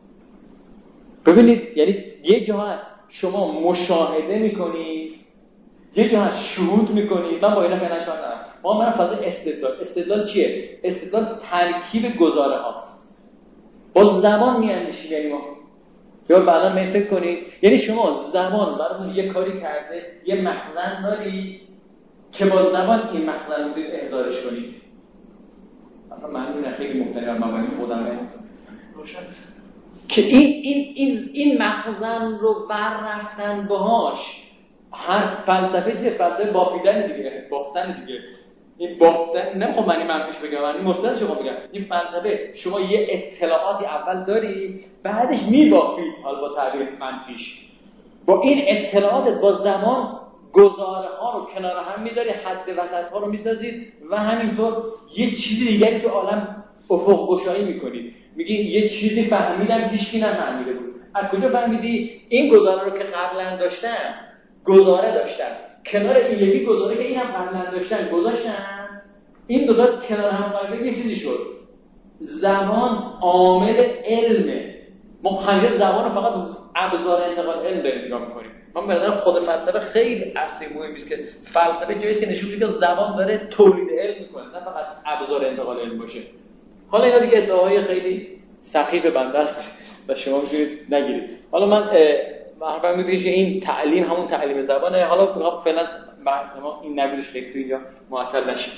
ببینید یعنی یه جا هست شما مشاهده میکنید، یه جا هست شهود میکنید. من با اینا فعلا کار ندارم. ما من فاز استدلال. استدلال چیه؟ استدلال ترکیب گزاره هاست. با زبان میاندیشیم. یعنی ما یا بعدا می فکر کنید، یعنی شما زبان براتون یه کاری کرده، یه مخزن دارید که با زبان این مخزن رو احضارش کنید. مثلا من خیلی محترم مبانی خودم روشن که این این این این مخزن رو بر رفتن باهاش. هر فلسفه چیه؟ فلسفه بافیدن دیگه، بافتن دیگه. این بافتن نمیخوام من این منفیش بگم، من این مثبت شما بگم. این فلسفه شما یه اطلاعاتی اول داری، بعدش میبافید حالا با تعبیر منفیش. با این اطلاعات با زمان گزاره ها رو کنار هم میذاری، حد وسط ها رو میسازید و همینطور یه چیزی دیگری تو عالم افق گشایی میکنید. میگی یه چیزی فهمیدم هیچکی نفهمیده بود. از کجا فهمیدی؟ این گزاره رو که قبلا داشتم، گزاره داشتم کنار این یکی گزاره که اینم قبلا داشتن گذاشتم، این دو تا کنار هم قرار یه چیزی شد. زبان عامل علمه. ما همیشه زبان رو فقط ابزار انتقال علم داریم نگاه می‌کنیم. من به نظرم خود فلسفه خیلی عرصه مهمی است که فلسفه جایی است که نشون میده که زبان داره تولید علم میکنه، نه فقط ابزار انتقال علم باشه. حالا اینا دیگه ادعاهای خیلی سخیف بنده است و شما میتونید نگیرید. حالا من حرفم میگه که این تعلیم همون تعلیم زبانه. حالا میخوام فعلا بحث ما این نبودش خیلی تو اینجا معطل نشیم.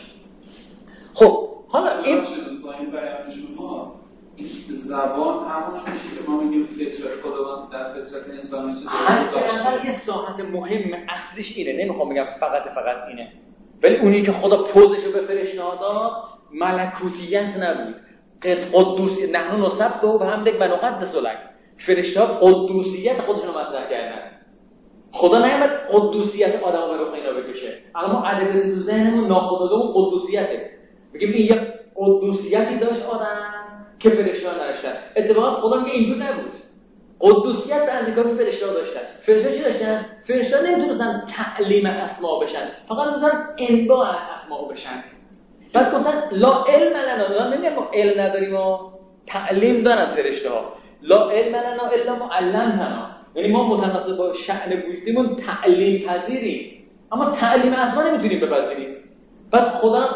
خب حالا این با این بیان شما این زبان همون میشه که ما میگیم فطرت خداوند در فطرت انسان چیزی داشته. یه ساحت مهم اصلیش اینه، نمیخوام بگم فقط فقط اینه، ولی اونی که خدا پوزشو به فرشته داد ملکوتیت نبود، قدوسیت. نحن نسبح بحمدک و نقدس لک. فرشته‌ها قدوسیت خودشون رو مطرح کردن. خدا نیامد قدوسیت آدمو به رخ اینا بکشه. اما ادبیات تو ذهنمون ناخودآگاه قدوسیته. میگیم این یه قدوسیتی داشت آدم که فرشته‌ها نداشتن. اتفاقا خدا میگه اینجور نبود. قدوسیت به اندازه کافی فرشته‌ها داشتن. فرشته‌ها چی داشتن؟ فرشته‌ها نمیتونستن تعلیم اسما بشن، فقط میتونستن انباء اسما بشن. بعد گفتن لا علم لنا، لا نمیگم ما علم نداریم و تعلیم دارن فرشته‌ها. لا علم لنا الا ما علمتنا، یعنی ما متناسب با شأن وجودمون تعلیم پذیریم، اما تعلیم اسما نمیتونیم بپذیریم. بعد خدا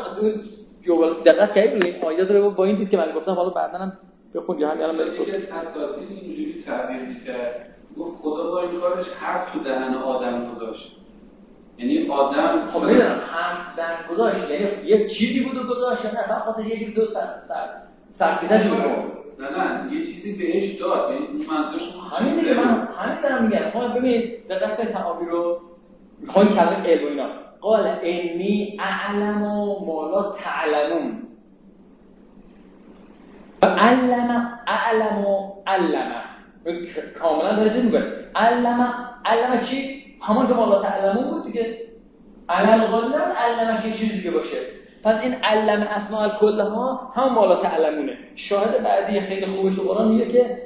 دقت کردید این آیات رو با این دید که من گفتم، حالا بعداً هم بخون یا همین الان برید. یکی از اساتید اینجوری تعبیر می‌کرد، گفت خدا با این کارش حرف تو دهن آدم گذاشت. یعنی آدم خب میدونم حرف دهن گذاشت، یعنی یه چیزی بود و گذاشت، نه فقط خودش یه چیزی تو سر سر سرکیزش می‌کنه. نه نه یه چیزی بهش داد، یعنی اون منظورش همین دیگه. من همین دارم میگم. شما ببینید دقت کنید تعابیر رو، میخواین کلمه علم و اینا. قال انی اعلم ما لا تعلمون. علم اعلم علم کاملا داره چیز میگه. علم علم چی؟ همون که ما لا تعلمون بود دیگه. علم قال علمش یه چیز دیگه باشه. پس این علم اسماء الکلها هم ما لا تعلمونه. شاهد بعدی خیلی خوبش تو قرآن میگه که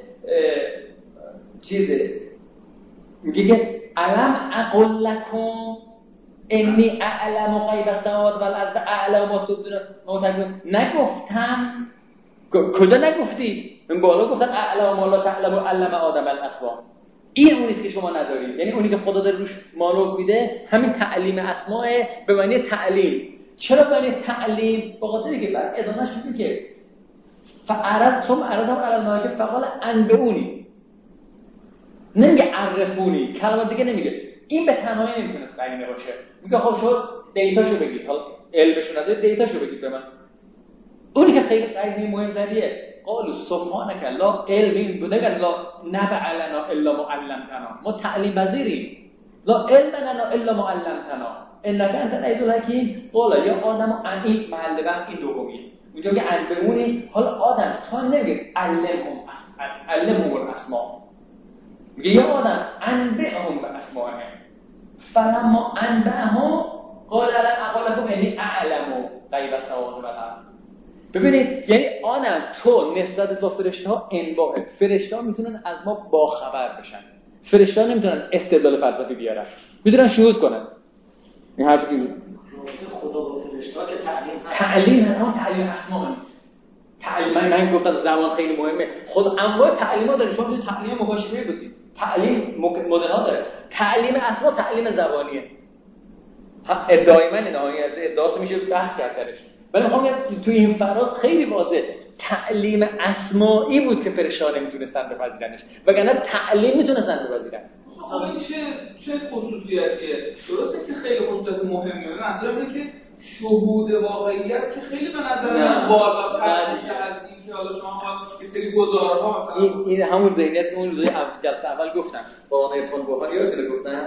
چیزه، میگه که علم اقل لکم انی اعلم غیب السماوات والارض اعلم ما تبدون ما تکتمون. نگفتم کجا نگفتی؟ من بالا گفتم اعلم ما لا تعلم علم آدم الاسماء. این اونیست که شما ندارید، یعنی اونی که خدا داره روش مانور میده همین تعلیم اسماء به معنی تعلیم. چرا به معنی تعلیم؟ به خاطر اینکه بعد ادامهش میگه که فعرض ثم عرضهم علی الملائکه فقال انبئونی، نمیگه عرفونی، کلمات دیگه نمیگه. این به تنهایی نمیتونست قرینه باشه. میگه خب شما دیتاشو بگید، حالا علمشو ندارید دیتاشو بگید به من. اونی که خیلی قرینه مهم‌تریه قالوا سبحانك لا علم بودن لا نفع لنا الا ما علمتنا. ما تعلیم پذیریم. لا علم لنا الا ما علمتنا انك انت العزیز الحکیم. قال یا آدم ان این محل بحث این دومیه. اونجا که انبئونی، حالا آدم تو نمیگه علمهم علمهم الاسماء، میگه یا آدم انبئهم باسمائهم فلما انبئهم قال لن اقول لكم اني اعلم غیب السماوات والارض. ببینید یعنی آدم تو نسبت با فرشته‌ها انباء، فرشته‌ها میتونن از ما باخبر بشن، فرشته‌ها نمیتونن استدلال فلسفی بیارن، میتونن شهود کنن. این حرفی بود خدا با فرشته‌ها که تعلیم هست. تعلیم هم تعلیم اسما نیست. تعلیم من, من گفتم زبان خیلی مهمه. خود انواع تعلیم‌ها داره. شما میتونید تعلیم مکاشفه بگید، تعلیم مدل‌ها داره. تعلیم اسما تعلیم زبانیه. ادعای من این آیه ادعاست میشه بحث کردنش. ولی میخوام تو این فراز خیلی واضحه تعلیم اسماعی بود که فرشته‌ها نمیتونستن بپذیرنش، وگرنه تعلیم میتونستن بپذیرن. خب این چه چه خصوصیتیه؟ درسته که خیلی خصوصیت مهمه، منظورم اینه که شهود واقعیت که خیلی به نظر من بالاتر میشه از این که حالا شما یه سری گزارها مثلا این این همون ذهنیت اون روزای جلسه اول گفتم با اون عرفان بخاری یادتونه گفتن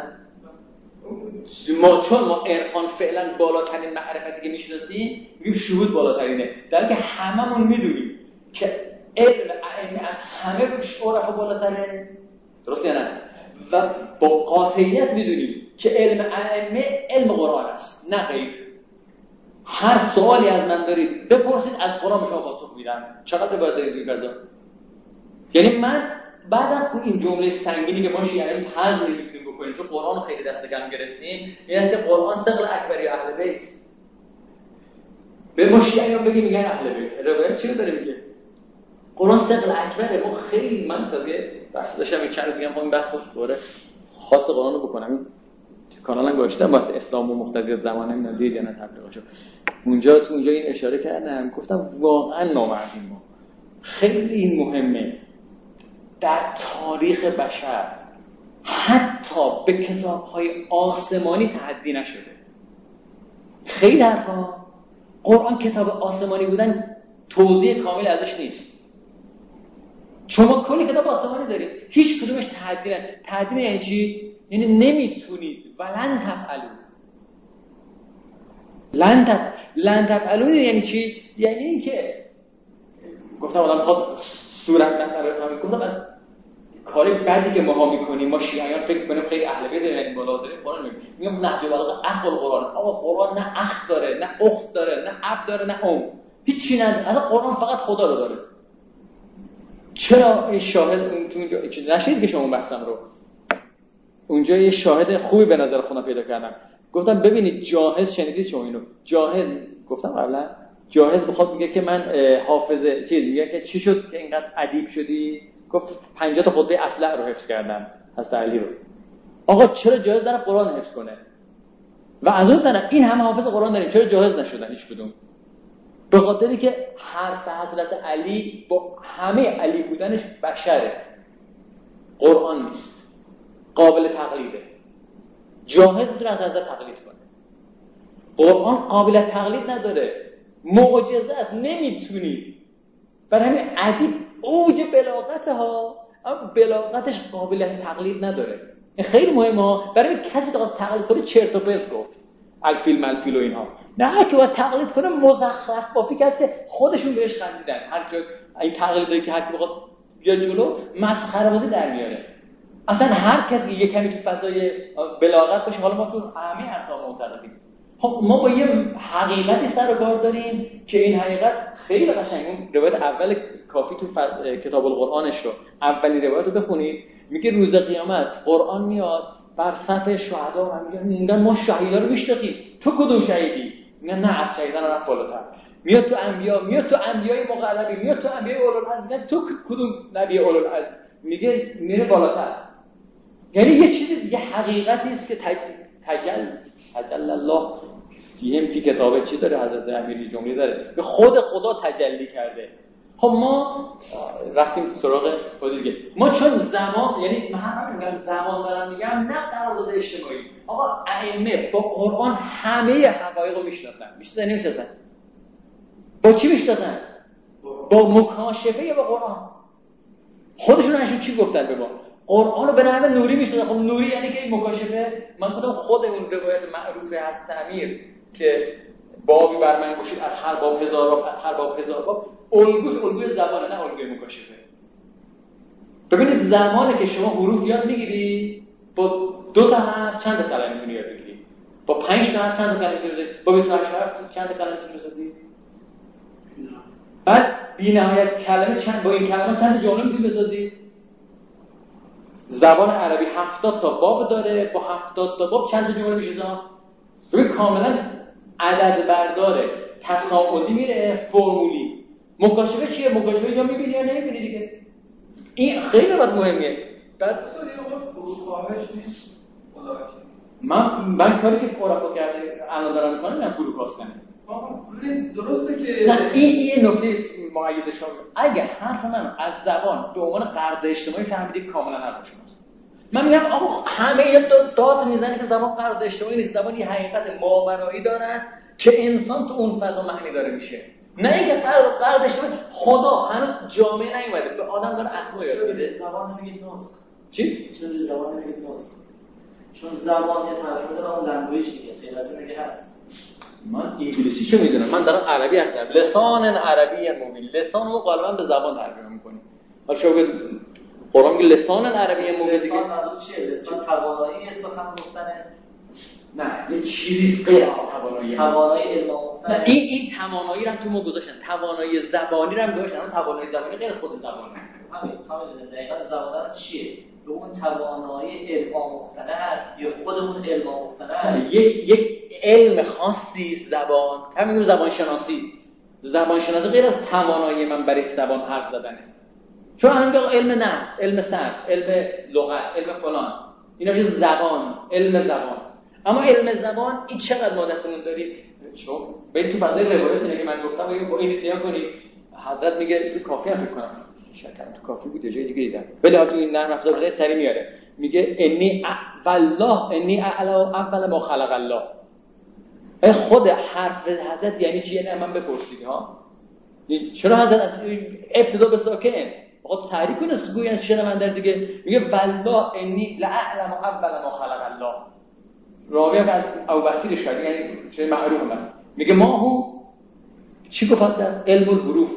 ما چون ما عرفان فعلا بالاترین معرفتی که میشناسیم میگیم شهود بالاترینه، در حالی که هممون میدونیم که علم ائمه از همه عرفا بالاتره، درست یا نه؟ و با قاطعیت میدونیم که علم ائمه علم قرآن است نه غیر. هر سوالی از من دارید بپرسید از قرآن به شما پاسخ میدم. چقدر باید دارید این قضا؟ یعنی من بعدم این جمله سنگینی که ما شیعیان حذف نمیتونیم بکنیم چون قرآن رو خیلی دست کم گرفتیم، این است که قرآن ثقل اکبری اهل بیت. به ما شیعیان بگیم میگن اهل بیت، روایت چی رو داره میگه؟ قرآن ثقل اکبره. ما خیلی من تازه بحث داشتم این چند دیگه هم این بحث دوباره خواست قرآن رو بکنم. کانالم گذاشتم واسه اسلام و مقتضیات زمانه نمیدونم دید یا نه تبلیغاشو. اونجا تو اونجا این اشاره کردم گفتم واقعا نامردیم ما. خیلی این مهمه در تاریخ بشر حتی به کتاب‌های آسمانی تعدی نشده. خیلی حرفا قرآن کتاب آسمانی بودن توضیح کامل ازش نیست. شما کلی کتاب آسمانی دارید هیچ کدومش تعدی نه. تعدی یعنی چی؟ یعنی نمیتونید ولن تفعلون. لن تف لن تفعلون یعنی چی؟ یعنی اینکه گفتم آدم میخواد صورت نظر بفهمه، گفتم از کاری بعدی که ماها میکنیم ما شیعیان فکر کنیم خیلی اهل بیت یعنی بالا داریم قرآن میگیم میگم نهج البلاغه اخ القرآن. آقا قرآن نه اخ داره نه اخت داره نه اب داره نه ام، هیچی نداره. اصلا قرآن فقط خدا رو داره. چرا این شاهد اونجا چیز نشید که شما بحثم رو اونجا یه شاهد خوبی به نظر خودم پیدا کردم. گفتم ببینید جاهز شنیدید شما اینو؟ جاهز گفتم قبلا جاهز بخواد میگه که من حافظه چیز میگه که چی شد که اینقدر ادیب شدی؟ گفت پنجاه تا خطبه اصلع رو حفظ کردم از علی رو. آقا چرا جاهز داره قرآن حفظ کنه؟ و از اون طرف این همه حافظ قرآن داریم چرا جاهز نشدن هیچ کدوم؟ به خاطری که حرف حضرت علی با همه علی بودنش بشره، قرآن نیست، قابل تقلیده. جاهز میتونه از حضرت تقلید کنه، قرآن قابل تقلید نداره، معجزه است، نمیتونید. برای همین ادیب اوج بلاغت ها اما بلاغتش قابلیت تقلید نداره. این خیلی مهمه ها. برای همین کسی که تقلید کنه چرت و پرت گفت الفیل ملفیل و اینها. نه هر کی باید تقلید کنه مزخرف بافی کرد که خودشون بهش خندیدن. هر جا این تقلیدی که هر کی بخواد بیا جلو مسخره بازی در میاره. اصلا هر کسی یه کمی تو فضای بلاغت باشه، حالا ما تو همه اقسام معتقدیم. خب ما با یه حقیقتی سر و کار داریم که این حقیقت خیلی قشنگه. اون روایت اول کافی تو فر... کتاب القرآنش رو اولین روایت رو بخونید، میگه روز قیامت قرآن میاد بر صف شهدا و میگن ما شهیدا رو میشناسیم، تو کدوم شهیدی؟ میگن نه از شهیدان رفت بالاتر. میاد تو انبیا، میاد تو انبیای مقربین، میاد تو انبیای اولوالعزم، میگن تو کدوم نبی اولوالعزم؟ میگه میره بالاتر. یعنی یه چیزی، یه حقیقتی است که تج... تجل تجل الله فیهم فی کتابه چی داره حضرت امیری جمله داره به خود خدا تجلی کرده. خب ما رفتیم سراغ خود دیگه. ما چون زمان، یعنی من هم میگم زمان دارم میگم نه قرارداد اجتماعی. آقا ائمه با قرآن همه حقایق رو میشناسن. میشناسن نمیشناسن؟ با چی میشناسن؟ با مکاشفه با قرآن. خودشون اشون چی گفتن به ما؟ قرآن رو به نحو نوری میشناسن. خب نوری یعنی که این مکاشفه. من گفتم خود اون روایت معروف حضرت امیر که بابی بر من گشود از هر باب هزار باب، از هر باب هزار باب، الگوش الگوی زبانه نه الگوی مکاشفه. ببینید زمانه که شما حروف یاد میگیری با دو تا حرف چند تا کلمه میتونی یاد بگیری، با پنج تا حرف چند تا کلمه میتونی، با بیست و هشت حرف چند تا کلمه میتونی بسازی. بعد بی‌نهایت کلمه چند، با این کلمه چند جمله میتونی بسازی. زبان عربی هفتاد تا باب داره، با هفتاد تا باب چند تا جمله میشه ساخت. ببین کاملا عدد برداره، تساعدی میره، فرمولی. مکاشفه چیه؟ مکاشفه یا میبینی یا نمیبینی دیگه. این خیلی باید مهمه. بعد اصلا این آقا فروخواهش نیست خدا وکیل. من من کاری که عرفا کرده الان دارم میکنم نه فروخواست کنه. درسته که نه این یه نکته مؤید شما اگه حرف من از زبان به عنوان قرض اجتماعی فهمیدید کاملا حق شماست. من میگم آقا همه یه داد میزنه که زبان قرض اجتماعی نیست، زبان یه حقیقت ماورایی داره که انسان تو اون فضا معنی داره میشه. نه اینکه قرض قرض اجتماعی خدا هنوز جامعه نیومده به آدم داره اسما یاد میده. زبان نمیگید نطق. چی؟ چرا زبان نمیگید نطق؟ چون زبان یه ترجمه داره اون لنگویج دیگه، غیر از اینه هست. من انگلیسی چه میدونم، من دارم عربی هستم، لسان عربی مبین، لسان رو غالبا به زبان ترجمه میکنیم. حالا شما قرآن میگه لسان عربی مبین، لسان منظور چیه؟ لسان توانایی سخن گفتن؟ نه یه چیزی غیر از توانایی توانایی علم آموختن. نه این این توانایی رو هم تو ما گذاشتن، توانایی زبانی رو هم گذاشتن، اون توانایی زبانی غیر از خود زبانه. همین همین دقیقاً زبان چیه؟ به اون توانایی علم آموختن هست یا خودمون علم آموختن هست؟ یک یک علم خاصی است زبان. همین زبان شناسی. زبان شناسی غیر از توانایی من برای زبان حرف زدنه. چون الان میگه علم نحو، علم صرف، علم لغت، علم فلان. اینا چه زبان، علم زبان. اما علم زبان این چقدر ما دستمون داریم؟ چون برید تو فضای روایت اینه که من گفتم ببین با این نگاه کنید. حضرت میگه تو کافی هم فکر کنم. شکرم تو کافی بود یه جای دیگه دیدم. ولی حالا تو این نرم افزار خیلی سری میاره. میگه انی والله انی اعلم اول ما خلق الله. ای خود حرف حضرت یعنی چی؟ یعنی من بپرسید ها. چرا حضرت از ابتدا به ساکن خود تحریک کنه گویا شنونده دیگه میگه والله انی لاعلم اول ما خلق الله. راوی از ابوبصیر شاید یعنی چه معروف است. میگه ما هو چی گفت در علم الحروف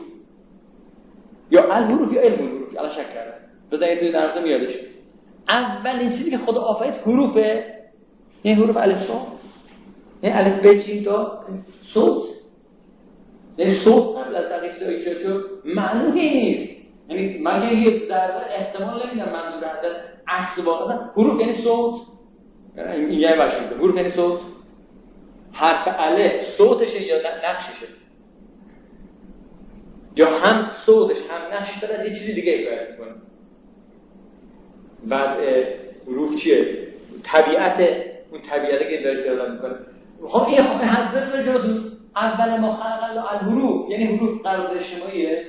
یا الحروف یا علم الحروف الان شک کردم. بذارید توی درس میادش. اولین چیزی که خدا آفرید حروفه. این حروف الف با این الف ب چی تا صوت. این صوت قبل از دقیقه ایجاد شد معنی نیست. یعنی من یه ذره احتمال نمیدم منظور حضرت اسباب اصلا حروف یعنی صوت. این یه باشه حروف یعنی صوت. حرف الف صوتشه یا نقششه؟ یا هم صوتش هم نقش داره یه چیزی دیگه ایجاد میکنه. وضع حروف چیه؟ طبیعت اون طبیعتی که داره ایجاد میکنه. خب این حضرت رو جلوتون اول ما خلق الله الحروف یعنی حروف قرارداد اجتماعیه.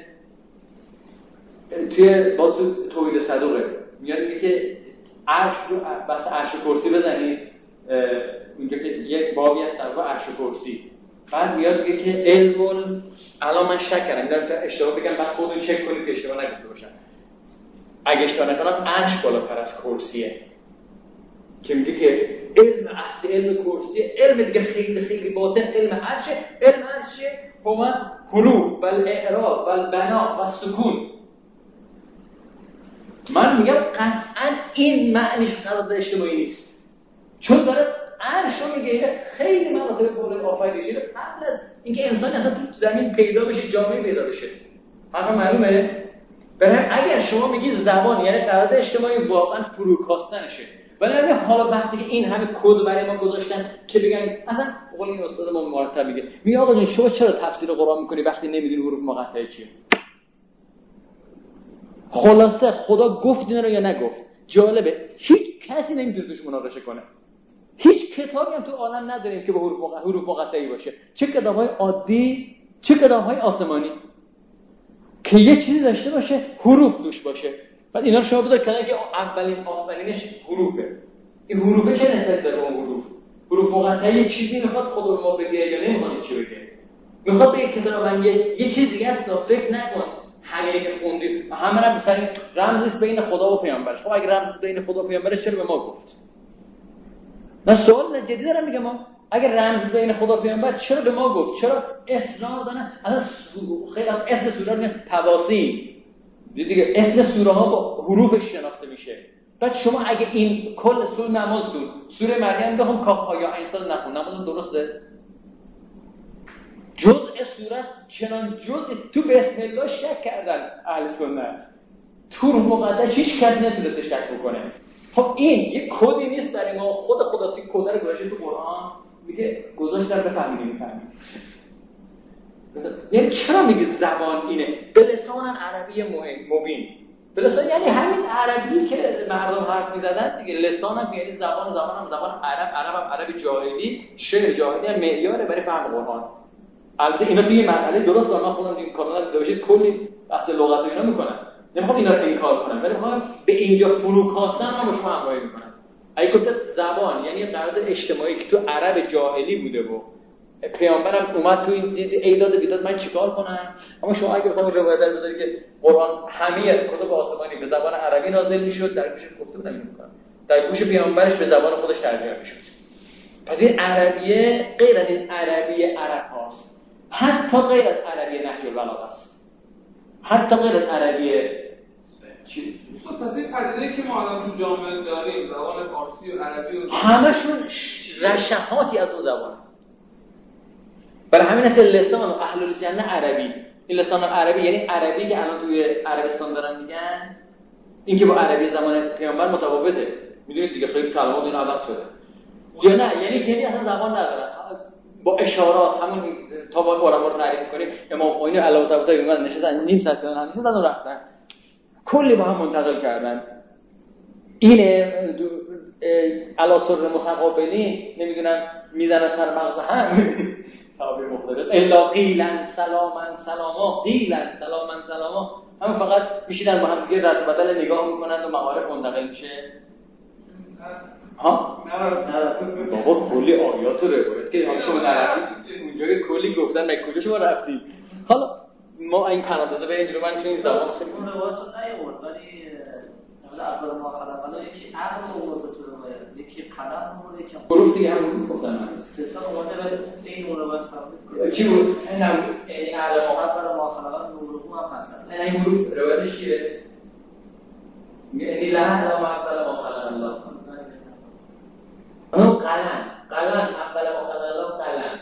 توی باز تو توحید صدوقه میاد میگه که عرش رو بس عرش و کرسی بزنید اونجا که یک بابی هست در واقع عرش و کرسی. بعد میاد میگه که علم الان من شک کردم اینا اشتباه بگم بعد خودتون چک کنید که اشتباه نگفته باشم. اگه اشتباه نکنم عرش بالاتر از کرسیه که میگه که علم اصلی علم کرسیه، علم دیگه خیلی خیلی باطن علم عرشه. علم عرشه هما حروف و الاعراب و البنا و سکون. من میگم قطعا این معنیش قرارداد اجتماعی نیست، چون داره عرش رو میگه خیلی مراتب بالای آفریدگی قبل از اینکه انسان اصلا تو زمین پیدا بشه جامعه پیدا بشه. حرف معلومه؟ برای اگر شما میگید زبان یعنی قرارداد اجتماعی واقعا فروکاستنشه. ولی همین حالا وقتی که این همه کد برای ما گذاشتن که بگن اصلا قول این استاد ما مرتب میگه میگه آقا جون شما چرا تفسیر قرآن میکنی وقتی نمیدونی حروف مقطعه چیه؟ خلاصه خدا گفت اینا رو یا نگفت؟ جالبه هیچ کسی نمیتونه توش مناقشه کنه. هیچ کتابی هم تو عالم نداریم که با حروف مقطعه حروف مقطعی باشه. چه کتاب‌های عادی چه کتاب‌های آسمانی که یه چیزی داشته باشه حروف توش باشه. بعد اینا رو شما بذار کنار که اولین آفرینش حروفه. این حروفه چه نسبت داره به اون حروف؟ حروف مقطعه یه چیزی میخواد خدا به ما بگه یا نمیخواد چی بگه؟ میخواد بگه کتاب من یه یه چیز دیگه است. فکر نکن همینی که خوندید همه هم مثلا رمزی بین خدا و پیامبرش. خب اگه رمز بین خدا و پیامبرش چرا به ما گفت؟ من سوال جدی دارم میگم ما اگه رمز بین خدا و پیامبر چرا به ما گفت؟ چرا اصرار دارن اصلا خیلی هم اسم سوره رو تواسی دیگه اسم سوره ها با حروفش شناخته میشه. بعد شما اگه این کل سوره نمازتون سوره مریم بخون کاف ها یا عین صاد نخون نماز درسته؟ جزء سوره است چنان جزء تو بسم الله شک کردن اهل سنت. تو رو مقدس هیچ کس نتونسته شک بکنه. خب این یه کدی نیست برای ما. خود خدا توی کد رو گذاشته تو قرآن میگه گذاشتن بفهمید میفهمید. یعنی چرا میگه زبان اینه؟ به لسان عربی مبین. به لسان یعنی همین عربی که مردم حرف میزدن دیگه. لسان هم یعنی زبان، زبان هم زبان عرب، عرب هم عرب جاهلی، شعر جاهلی هم معیاره برای فهم قرآن. البته اینا توی مرحله درست دارم، من خودم این کارا رو دیده باشید کلی بحث لغت و اینا میکنن، نمیخوام اینا رو انکار کنم، ولی میخوام به اینجا فرو کاستن من با شما همراهی میکنم. اگه گفت زبان یعنی قرارداد اجتماعی که تو عرب جاهلی بوده و پیامبرم اومد تو این دید ایداد بیداد من چیکار کنم؟ اما شما اگه مثلا روایت رو بذارید که قرآن همه کتب آسمانی به زبان عربی نازل میشد، در گوش گفته بودم اینو میکنم، در گوش پیامبرش به زبان خودش ترجمه میشد. پس این عربیه غیر از این عربی عرب هاست، حتی غیر از عربی نهج البلاغه است، حتی غیر از عربی چی؟ پس این پدیده‌ای که ما الان تو جامعه داریم، زبان فارسی و عربی و همشون رشحاتی از اون زبان. برای همین است لسان اهل الجنه عربی. این لسان عربی یعنی عربی که الان توی عربستان دارن میگن، این که با عربی زمان پیامبر متفاوته. میدونید دیگه خیلی کلمات این عوض شده. یا نه یعنی که اصلا زبان ندارن، با اشارات همون تا با علما رو تعریف می‌کنیم. امام خمینی علاوه بر اینکه اومدن نشستن نیم ساعت دادن همیشه دادن رفتن، کلی با هم منتقل کردن. اینه علاسر متقابلی نمیدونن میزنن سر مغز هم تعبیر مختلف الا قیلن سلاما سلاما قیلن سلاما سلاما، هم فقط میشینن با هم دیگه رد و بدل نگاه میکنن و معارف منتقل میشه. ها بابا کلی آیات و روایت که شما نرفتید اونجا که کلی گفتن من کجا شما رفتید. حالا ما این پرانتزه بریم جلو، من چون این زبان خیلی اون روایت رو نیاورد، ولی اول ما خلق الله یکی عقل آورد تو روایت، یکی قلم آورد، یکی حروف دیگه هم حروف گفتن من سه تا اومده این روایت فهمید چی بود؟ اینم این عقل ما ما خلق الله نورو هم هست. این حروف روایتش چیه؟ یعنی لحظه ما اول ما خلق الله اون قلم قلم اول ما خلق الله قلم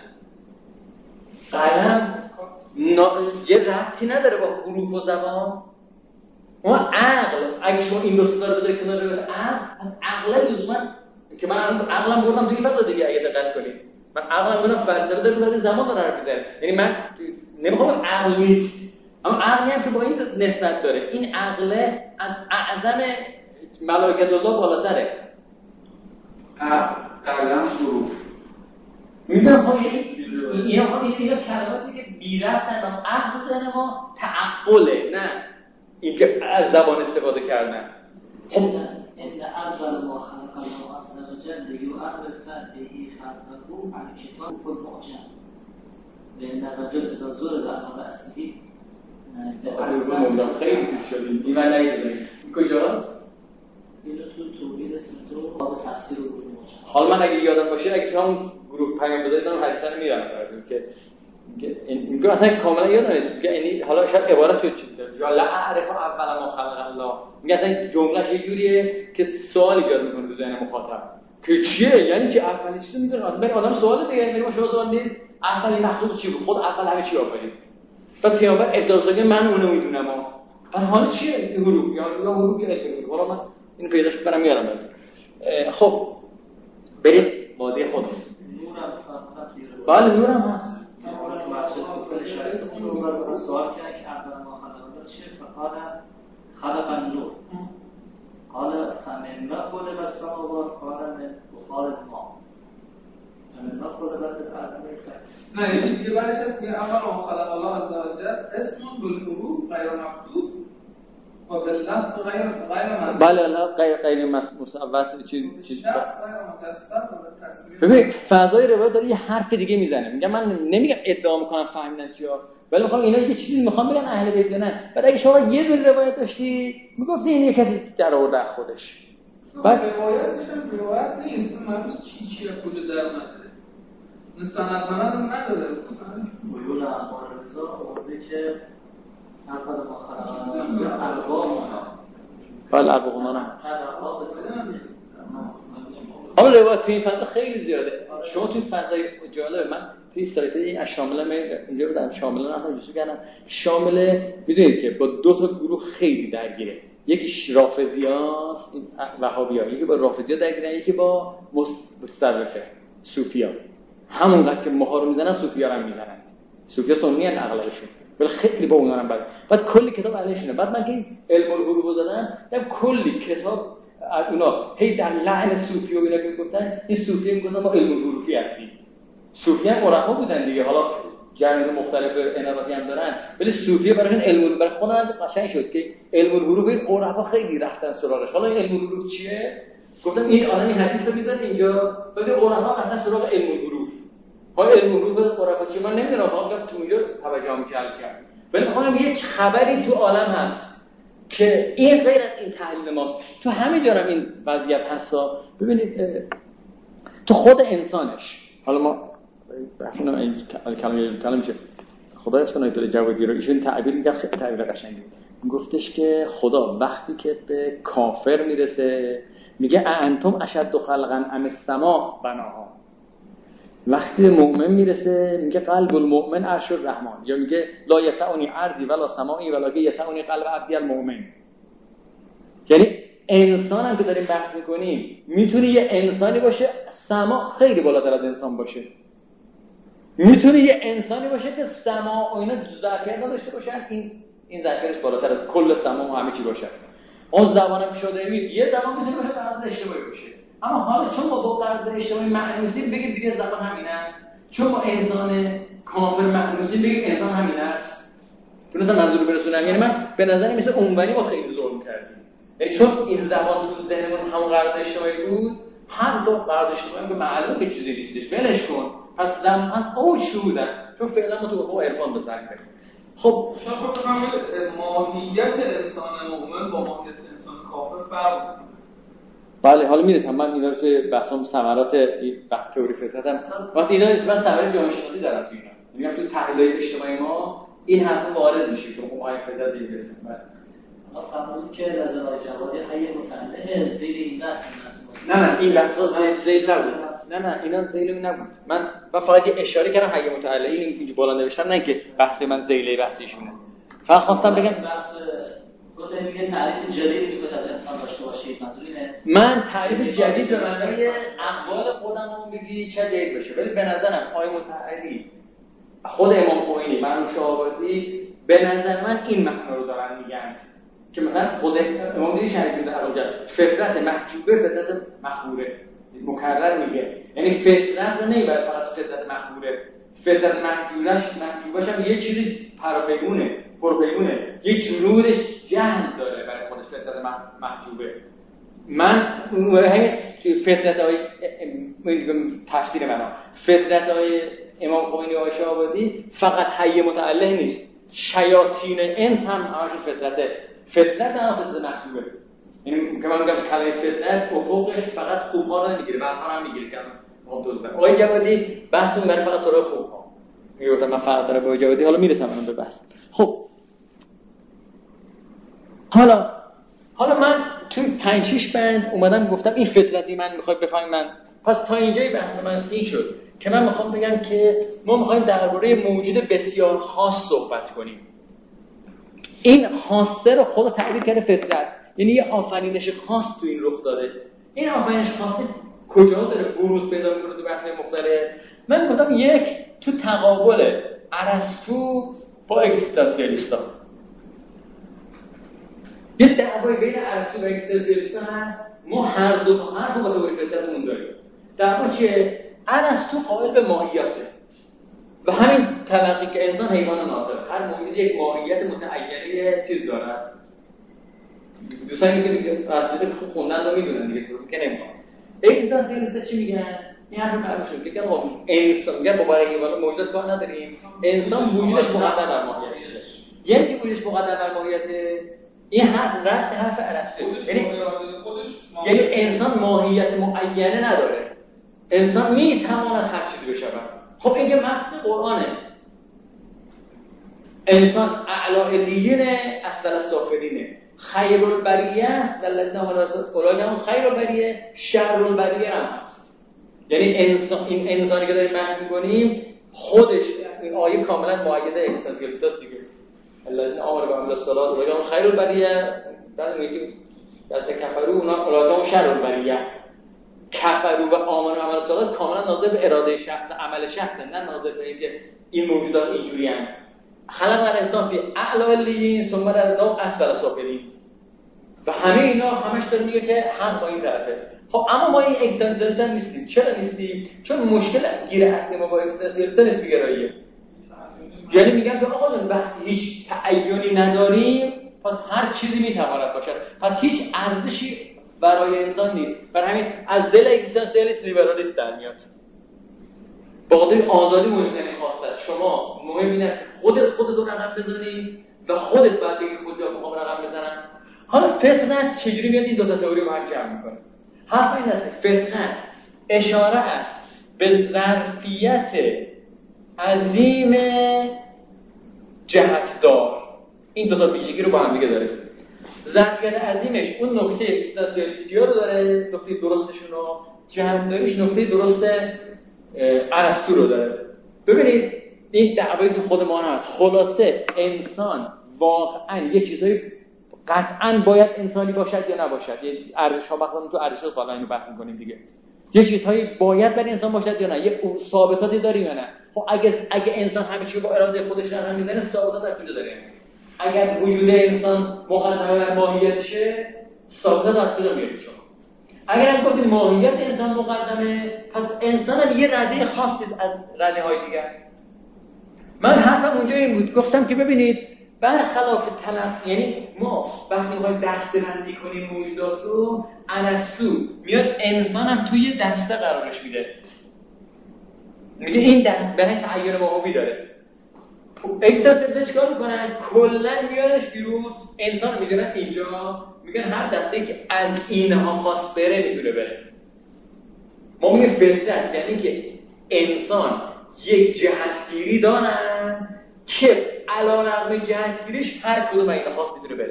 قلم نا... یه ربطی نداره با حروف و زبان. اون عقل اگه شما این دوست داره بذاره کنار رو عقل از عقل لزوما که من عقلم بردم توی فضا دیگه اگه دقت کنید من عقلم بردم فلسفه داره تو زمان داره حرف میزنه، یعنی من نمیخوام عقل نیست، اما عقلی هم که با این نسبت داره. این عقل از اعظم ملائکت الله بالاتره. عقل قلم حروف میدونم خب اینا خب اینا کلماتی که بی ربطن، اما عقل بودن ما تعقله، نه اینکه از زبان استفاده کردن. خب ان اول ما خلق الله عز وجل یعرف به خلقه عن کتاب المعجم بین الرجل اذا ضرب على رأسه به خیلی چیز شدیم این من نگیدیم. این کجاست؟ اینو تو توحید است تو باب تفسیر رو معجم. حالا من اگه یادم باشه اگه تو هم گروه پیام بذارید من حدیثا رو میارم براتون که میگه اصلا کاملا یادم نیست که یعنی حالا شاید عبارت شد چیز داره یا لا اعرف اول ما خلق الله، میگه اصلا جملهش یه جوریه که سوال ایجاد میکنه تو ذهن مخاطب که چیه، یعنی چی اولی چیزو میدونه. اصلا ببین آدم سوال دیگه، یعنی شما سوال دید اولی مخلوق چی بود، خود اول همه چی آفرید. بعد پیامبر افتضاح که من اونو میدونم، بعد حالا چیه این حروف یا یا حروف یا علم، حالا من اینو پیداش برام میارم براتون. خب بریم ماده خودمون. نورم فقط بله نورم هست. مسجد کوفه نشسته اون رو برای سوال کرد که اول ما خلق الله چیه؟ فقال خلق النور. قال فمن ما خلق السماوات؟ قال من بخار الماء. فمن ما خلق الارض؟ نه یعنی دیگه بعدش هست که اول ما خلق الله عز وجل اسم بالحروف غیر مكتوب و باللفظ غیر غیر مكتوب. بله لا غیر غیر مصوت چیز چیز شخص غیر متصل و تصویر. ببین فضای روایت داره یه حرف دیگه میزنه، میگم من نمیگم ادعا میکنم فهمیدن چیا، ولی میخوام اینا یه چیزی میخوام بگن اهل بیت یا نه. بعد اگه شما یه دونه روایت داشتی میگفتی این یه کسی در آورده خودش، بعد روایتش هم روایت نیست، معلومه چی چی از کجا در اومده، نه سند منم نداره. بیون اخبار رضا آورده که اول ما خلق الله ارباب بله ارباب نه حالا روایت تو این فضا خیلی زیاده. شما تو این فضای جالبه، من توی سایت این شامل من اینجا بودم شامل نمیدونم جسو کردم شامل میدونید که با دو تا گروه خیلی درگیره، یکی رافضیاست این وهابی‌ها، یکی با رافضی‌ها درگیرن، یکی با متصوفه صوفی‌ها. همونقدر که ماها رو میزنن صوفی‌ها هم میزنن. صوفی‌ها سنی ان اغلبشون، ولی خیلی با اونها هم بعد بعد کلی کتاب علیشونه. بعد من که علم الحروف زدم دیدم کلی کتاب اونا هی در لعن صوفی و اینا که گفتن این صوفی میگفتن ما علم الحروفی هستیم. صوفی هم عرفا بودن دیگه، حالا جریان مختلف انحرافی هم دارن، ولی صوفیه براشون علم برای خودم قشنگ شد که علم الحروف عرفا خیلی رفتن سراغش. حالا علم الحروف چیه؟ گفتم این الان این حدیث رو میذاریم اینجا، ولی عرفا رفتن سراغ علم الحروف. حالا علم الحروف عرفا چی من نمیدونم، فقط تو اینجا توجهم جلب کرد. ولی میخوام یه خبری تو عالم هست که این غیر از این تحلیل ماست. تو همه جا این وضعیت هستا. ببینید تو خود انسانش، حالا ما بحثمون این کلمه کلمه میشه خدا اسم آیت الله جوادی رو ایشون تعبیر میگه، خیلی تعبیر قشنگی. گفتش که خدا وقتی که به کافر میرسه میگه انتم اشد خلقا ام السما بناها. وقتی مؤمن میرسه میگه قلب المؤمن عرش الرحمن، یا میگه لا یسعنی ارضی ولا سمائی ولکن یسعنی قلب عبدی المؤمن. یعنی انسان هم که داریم بحث میکنیم میتونه یه انسانی باشه سما خیلی بالاتر از انسان باشه، میتونه یه انسانی باشه که سما و اینا ظرفیت نداشته باشن، این این ظرفیتش بالاتر از کل سما و همه چی باشه. اون زبانم شده می یه زبان میتونه باشه قرارداد اشتباهی باشه، اما حالا چون ما با قرارداد اشتباهی معنوسی بگیم دیگه زبان همین است، چون ما انسان کافر معنوسی بگیم انسان همین است. تونستم منظور برسونم؟ یعنی من به نظر میاد اونوری ما خیلی ظلم کردیم، یعنی چون این زبان تو ذهنمون همون قرارداد اشتباهی بود، هر دو قرارداد اشتباهی به معلومه که چیزی نیستش، ولش کن. پس زمان او شهود است، چون فعلا ما تو او عرفان بزنیم. خب شما فکر کنم ماهیت انسان مؤمن با ماهیت انسان کافر فرق داره. بله حالا میرسم من اینا رو توی بحثم ثمرات بحث تئوری فطرتم وقتی اینا من ثمره جامعه شناسی دارم تو اینا، میگم تو تحلیل اجتماعی ما این حرف وارد میشه که اون آیه فطرت دیگه برسیم. ما فرمودید که نظر آقای جوادی حی متعلق زیر این رسم است. نه نه این بحث زید نبود، نه نه اینا زیلی نبود. من و فقط یه اشاره کردم حی متعلق این اینجا بالا نوشتم، نه که بحث من زیلی بحث ایشونه. فقط خواستم بگم بحث خودت میگه تعریف جدیدی میخواد از انسان داشته باشید، منظور اینه؟ من تعریف جدید به معنای اقوال خودم رو میگی چه جدید بشه، ولی به نظرم آیه متعلی خود امام خمینی منوش آوردی به نظر من این معنا رو دارن میگن که مثلا خود امام دیگه شریف در علاجه فطرت محجوبه فطرت مخبوره مکرر میگه، یعنی فطرت رو نمیبره فقط فطرت مخبوره، فطرت محجوبش محجوبش هم یه چیزی پراپیمونه پرپیمونه، یه جنودش جهل داره برای خودش فطرت محجوبه. من فطرت های تفسیر منم فطرت های امام خمینی و عایشه آبادی فقط حی متعلق نیست، شیاطین انس هم همشون فطرته، فطرت هم فطرت محجوبه. یعنی که من میگم کلمه فطرت افقش فقط خوب‌ها رو نمیگیره، بعضا هم میگیره. کلمه آقای جوادی بحث اون برای فقط سراغ خوب‌ها میگفتم، من فرق داره با آقای جوادی، حالا میرسم من به بحث. خب حالا حالا من توی پنج شش بند اومدم گفتم این فطرتی من میخواد بفهمم من، پس تا اینجای بحث من این شد که من میخوام بگم که ما میخوایم درباره موجود بسیار خاص صحبت کنیم. این خاصه رو خدا تعبیر کرده فطرت، یعنی یه آفرینش خاص تو این رخ داده. این آفرینش خاصه کجا داره بروز پیدا میکنه تو بحث مختلف؟ من گفتم یک تو تقابل ارسطو با اگزیستانسیالیستا، یه دعوای بین ارسطو و اگزیستانسیالیستا هست. ما هر دو تا حرف رو با تئوری فطرتمون داریم. دعوا چیه؟ ارسطو قائل به ماهیته و همین تلقی که انسان حیوان ناطقه، هر موجودی یک ماهیت متعینه چیز داره. دوستانی که دیگه ارسطو خوب خوندن رو میدونن دیگه، که نمیخوام. اگزیستانسیالیستا چی میگن؟ این حرف کارشون که میگن انسان میگن با برای حیوانات موجودات کار نداریم، انسان وجودش مقدم بر ماهیتشه. یعنی چی وجودش مقدم بر ماهیته؟ این حرف رد حرف ارسطو، یعنی خودش یعنی انسان ماهیت معینه نداره، انسان میتواند هر چیزی بشه. خب این که متن قرآنه، انسان اعلی علیینه اسفل السافلینه، خیر البریه است والذین آمنوا اولئک هم خیر البریه، شر البریه هم هست. یعنی انسان این انسانی که داریم بحث می‌کنیم خودش این آیه کاملا مؤیده اگزیستانسیالیست است دیگه. الذين آمنوا وعملوا الصالحات اولئک هم خیر البریه، بعد میگه در تکفروا اونا اولئک هم شر البریه. کفروا و آمنوا و عملوا الصالحات کاملا ناظر به اراده شخص، عمل شخص، نه ناظر به اینکه این موجودات اینجوری ان. خلق الانسان فی اعلی علیین ثم رددناه اسفل السافلین و همه اینا همش داره میگه که حق با این طرفه. خب اما ما این اگزیستانسیالیست نیستیم. چرا نیستیم؟ چون مشکل گیر اصلی ما با اگزیستانسیالیست نسبی گراییه. یعنی میگن که آقا وقتی هیچ تعینی نداریم پس هر چیزی میتواند باشد، پس هیچ ارزشی برای انسان نیست. برای همین از دل اگزیستانسیالیسم لیبرالیسم در میاد. با قدری آزادی مهمترین خواسته است. شما مهم این است که خودت خودت رو رقم بزنی و خودت باید بگی کجا میخوام رقم بزنم. حالا فطرت چجوری میاد این دو تا تئوری رو هم جمع میکنه؟ حرف این است فطرت اشاره است به ظرفیت عظیم جهتدار. این دو تا ویژگی رو با هم دیگه داره. ظرفیت عظیمش اون نکته اکستانسیالیستی رو داره، نکته درستشون رو، جهتداریش نکته درست ارسطو رو داره. ببینید این دعوایی که خود ما هم هست. خلاصه انسان واقعا یه چیزایی قطعاً باید انسانی باشد یا نباشد. یه ارزش‌ها مثلا تو ارزش‌ها بالا اینو بحث می‌کنیم دیگه. یه چیزهایی باید برای انسان باشد یا نه، یه ثابتاتی داریم یا نه. خب اگه اگه انسان همه چی با اراده خودش رقم میزنه، ثابتات از کجا داره؟ اگر وجود انسان مقدمه بر ماهیتشه، ثابتات از کجا میاد شما؟ اگر هم گفتیم ماهیت انسان مقدمه، پس انسان هم یه رده خاصی از رده‌های دیگه. من حرفم اونجا این بود، گفتم که ببینید برخلاف طلب، یعنی ما وقتی می‌خوایم دسته‌بندی کنیم موجودات رو، ارسطو میاد انسان هم توی دسته قرارش میده. میگه این دست برای تعین ماهوی داره. اکستراسنس‌ها چیکار میکنن؟ کلا میارنش بیرون، انسان میذارن اینجا، میگن هر دسته‌ای که از اینها خواست بره میتونه بره. ما میگه فطرت یعنی که انسان یک جهتگیری دارن که علیرغم جهتگیریش هر کدوم اینا خواست میتونه بره.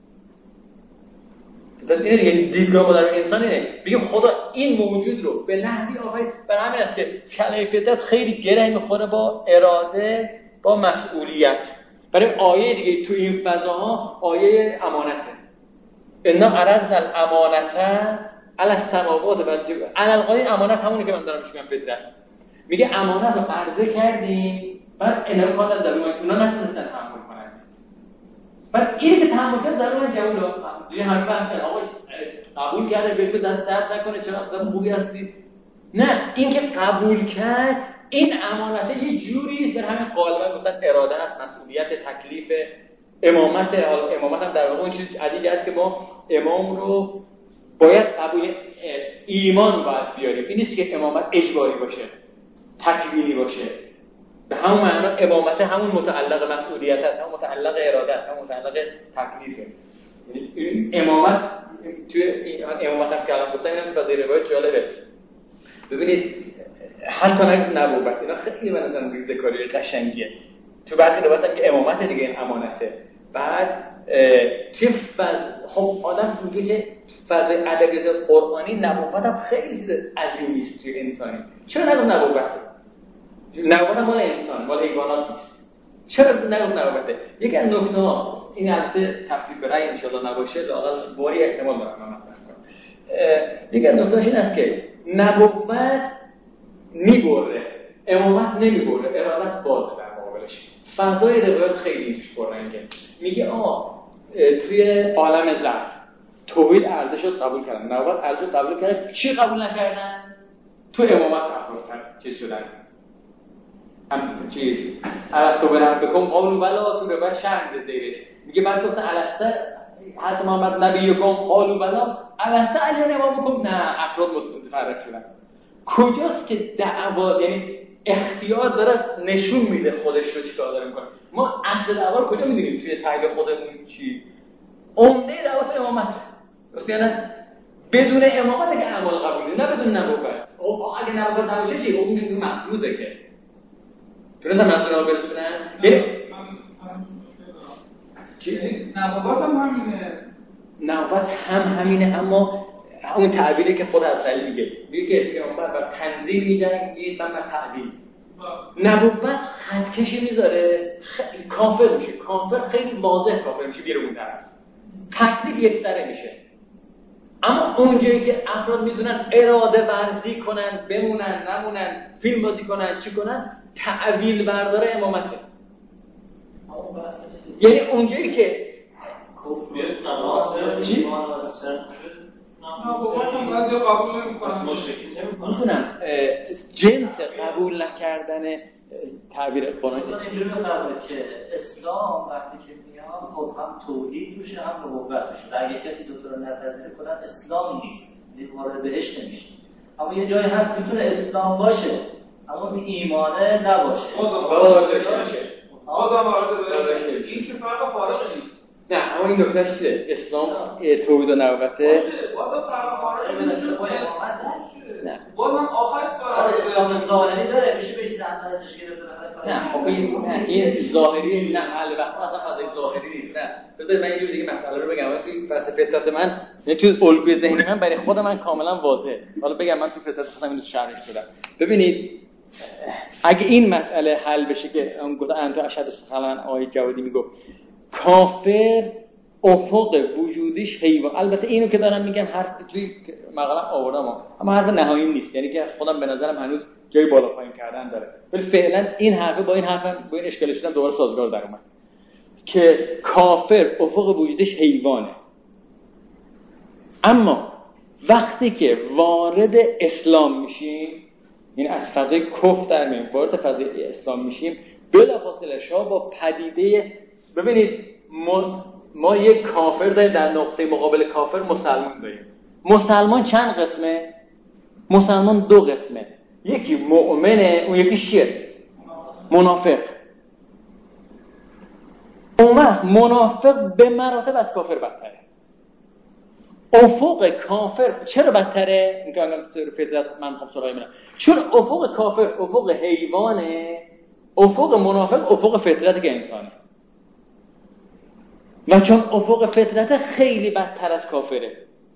اینه دیگه دیدگاه ما در انسان اینه. بگیم خدا این موجود رو به نحوی آفرید. برای همین است که کلمه فطرت خیلی گره میخوره با اراده، با مسئولیت. برای آیه دیگه تو این فضاها آیه امانته. انا عرضنا الامانته علی السماوات و الجبال. علالقاعده امانت همونی که من دارم میگم فطرت. میگه امانت رو عرضه کردیم، بعد انکار از درون اونا نتونستن تحمل کنن. بعد اینی که تحمل کرد ضرورا جواب داد. دیگه حرف هستن آقا قبول کرده بهش به دست درد نکنه چرا آدم خوبی هستی. نه، این که قبول کرد این امانت یه جوری است. در همین غالبا گفتن اراده است، مسئولیت، تکلیف، امامت. امامت هم در واقع اون چیز عدیده که ما امام رو باید قبول ایمان باید بیاریم. این نیست که امامت اجباری باشه، تکوینی باشه. به همون معنا امامت همون متعلق مسئولیت است، همون متعلق اراده است، همون متعلق تکلیفه. یعنی امامت توی این امامت هم که الان گفتم اینم تو فضای روایت جالبه. ببینید حتی نگید نبوت، اینا خیلی به نظرم ریزه‌کاری قشنگیه. تو بعضی روایت هم که امامت دیگه این امانته. بعد توی فاز خب آدم میگه که فضای ادبیات قرآنی نبوت هم خیلی چیز عظیمی است توی انسانی. چرا نگفت نبوت؟ نبوت هم مال انسان، مال حیوانات نیست. چرا نگفت نبوته؟ یکی از نکته‌ها این البته تفسیر به رأی ان شاءالله نباشه، لااقل باری احتمال داره من مطرح کنم. یکی از نکته‌هاش این است که نبوت میبره، امامت نمیبره، ارادت بازه در مقابلش. فضای روایت خیلی توش پررنگه. میگه آه توی عالم زر توحید عرضه شد قبول کردن، نبوت عرضه شد قبول کردن، چی قبول نکردن؟ تو امامت افراد چیز شدن. هم چیز ارسطو برهب بکن قالو بلا، تو روایت شرح به زیرش میگه بعد گفتن السته حضرت محمد نبی کن قالو بلا السته علی امام بکن، نه افراد متفرق شدن. کجاست که دعوا یعنی اختیار داره نشون میده خودش رو چیکار داره میکنه. ما اصل دعوا رو کجا میدونیم؟ توی تحلیل خودمون چی عمده دعوا تو امامت درست یا نه؟ بدون امامت که اعمال قبولی، نه بدون نبوت. خب اگه نبوت نباشه چی؟ اون میگه مفروضه که تونستم منظورم رو برسونم. یعنی چی؟ نبوت هم همینه. نبوت هم همینه، اما اون تعبیری که خود از تعبیر میگه میگه که پیامبر بر تنزیل میجنگید، من بر تعبیر. نبوت خطکشی میذاره، خیلی کافر میشه. کافر خیلی واضح کافر میشه، بیره اون طرف. تکلیف یک سره میشه. اما اونجایی که افراد میتونن اراده ورزی کنن، بمونن نمونن، فیلم بازی کنن، چی کنن، تعویل برداره امامته. یعنی اونجایی که کفر صلات ایمان و بعضی قبول نمی‌کنن. مشرکی نمی‌کنن. می‌تونم جنس قبول نکردن تعبیر قرآن اینجوری بفرمایید که اسلام وقتی که میاد خب هم توحید میشه هم نبوت میشه. اگه کسی دو تا رو نپذیره کلا اسلام نیست، دیگه وارد بهشت نمیشه. اما یه جایی هست میتونه اسلام باشه اما این ایمانه نباشه. بازم وارد بهشت نمیشه. بازم وارد بهشت نمیشه. این که فرق فارغ نیست. نه اما این نکتهش چیه؟ اسلام توحید و نبوته. بازم فرق فارغ نمیشه. نه بازم آخرش فرق اسلام ظاهری داره میشه به چیز اندازش گرفته. نه خب این نه این ظاهری نه حل بحث اصلا فضای ظاهری نیست. نه بذارید من یه جور دیگه مسئله رو بگم. توی فلسفه فطرت من یعنی توی الگوی ذهنی من برای خود من کاملا واضحه. حالا بگم من توی فطرت خودم اینو شرحش دادم. ببینید اگه این مسئله حل بشه که اون گفت انت اشد خلقا آقای جوادی میگفت کافر افق وجودیش حیوان. البته اینو که دارم میگم حرف توی مقالم آوردم اما حرف نهایی نیست، یعنی که خودم به نظرم هنوز جای بالا پایین کردن داره، ولی فعلا این حرفه با این حرفم با این اشکالش شدن دوباره سازگار در اومد که کافر افق وجودش حیوانه. اما وقتی که وارد اسلام میشیم، یعنی از فضای کفر در میایم وارد فضای اسلام میشیم، بلافاصله شما با پدیده ببینید ما, ما یک کافر داریم، در نقطه مقابل کافر مسلمان داریم. مسلمان چند قسمه؟ مسلمان دو قسمه، یکی مؤمنه اون یکی چیه؟ منافق. اون وقت منافق به مراتب از کافر بدتره. افق کافر چرا بدتره؟ این که الان تو فطرت من خب سراغ میرم. چون افق کافر افق حیوانه، افق منافق افق فطرته که انسانه. و چون افق فطرت خیلی بدتر از کافره.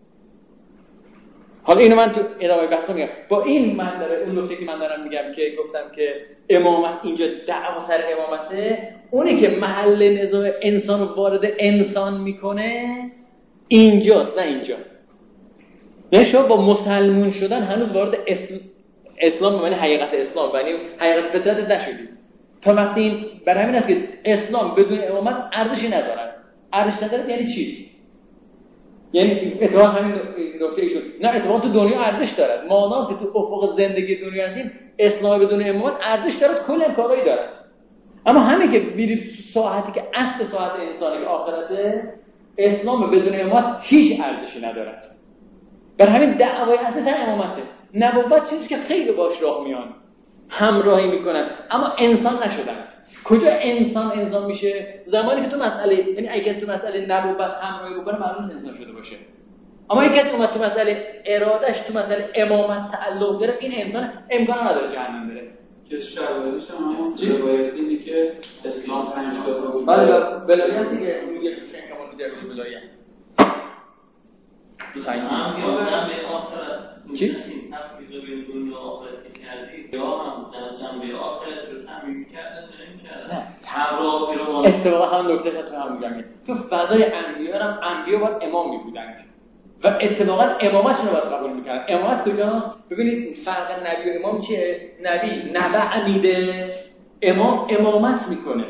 حالا اینو من تو ادامه بحث میگم. با این من داره اون نکته که من دارم میگم که گفتم که امامت اینجا دعوا سر امامته، اونی که محل نزاع انسان رو وارد انسان میکنه اینجاست نه اینجا. یعنی شما با مسلمون شدن هنوز وارد اسل... اسلام معنی حقیقت اسلام یعنی حقیقت فطرت نشدید. تا وقتی این برای همین است که اسلام بدون امامت ارزشی نداره. ارزش نداره یعنی چی؟ یعنی اتفاقا همین نکته ایشون نه اتفاقا تو دنیا ارزش دارد. مادام که تو افق زندگی دنیا هستیم اسلام بدون امامت ارزش دارد، کل امکانایی دارد. اما همین که میریم ساعتی که اصل ساعت انسانی که آخرته، اسلام بدون امامت هیچ ارزشی ندارد. بر همین دعوای اصل سر امامته. نبوت چیزی که خیلی باش راه میان همراهی میکنن اما انسان نشدن. کجا انسان انسان میشه؟ زمانی که تو مسئله یعنی اگه کسی تو مسئله نبوت همراهی بکنه معلوم انسان شده باشه. اما اگه کسی اومد تو مسئله ارادهش تو مسئله امامت تعلق گرفت، این انسان امکان نداره جهنم بره. که شرایطش هم روایت اینه که اسلام پنج تا بود. بله ولایت دیگه میگه چه کمال میده ولایت. هم به آخرت چی؟ تفریق بین دنیا و آخرت که کردی یا هم در جنبه آخرت رو تعمیم کردن داریم کردن نه همراه رو استواء هم نکتهش تو هم میگم تو فضای انبیا هم انبیا باید امام میبودن و اتفاقا امامتشون رو باید قبول میکردن. امامت کجاست؟ ببینید فرق نبی و امام چیه؟ نبی نبع میده، امام امامت میکنه.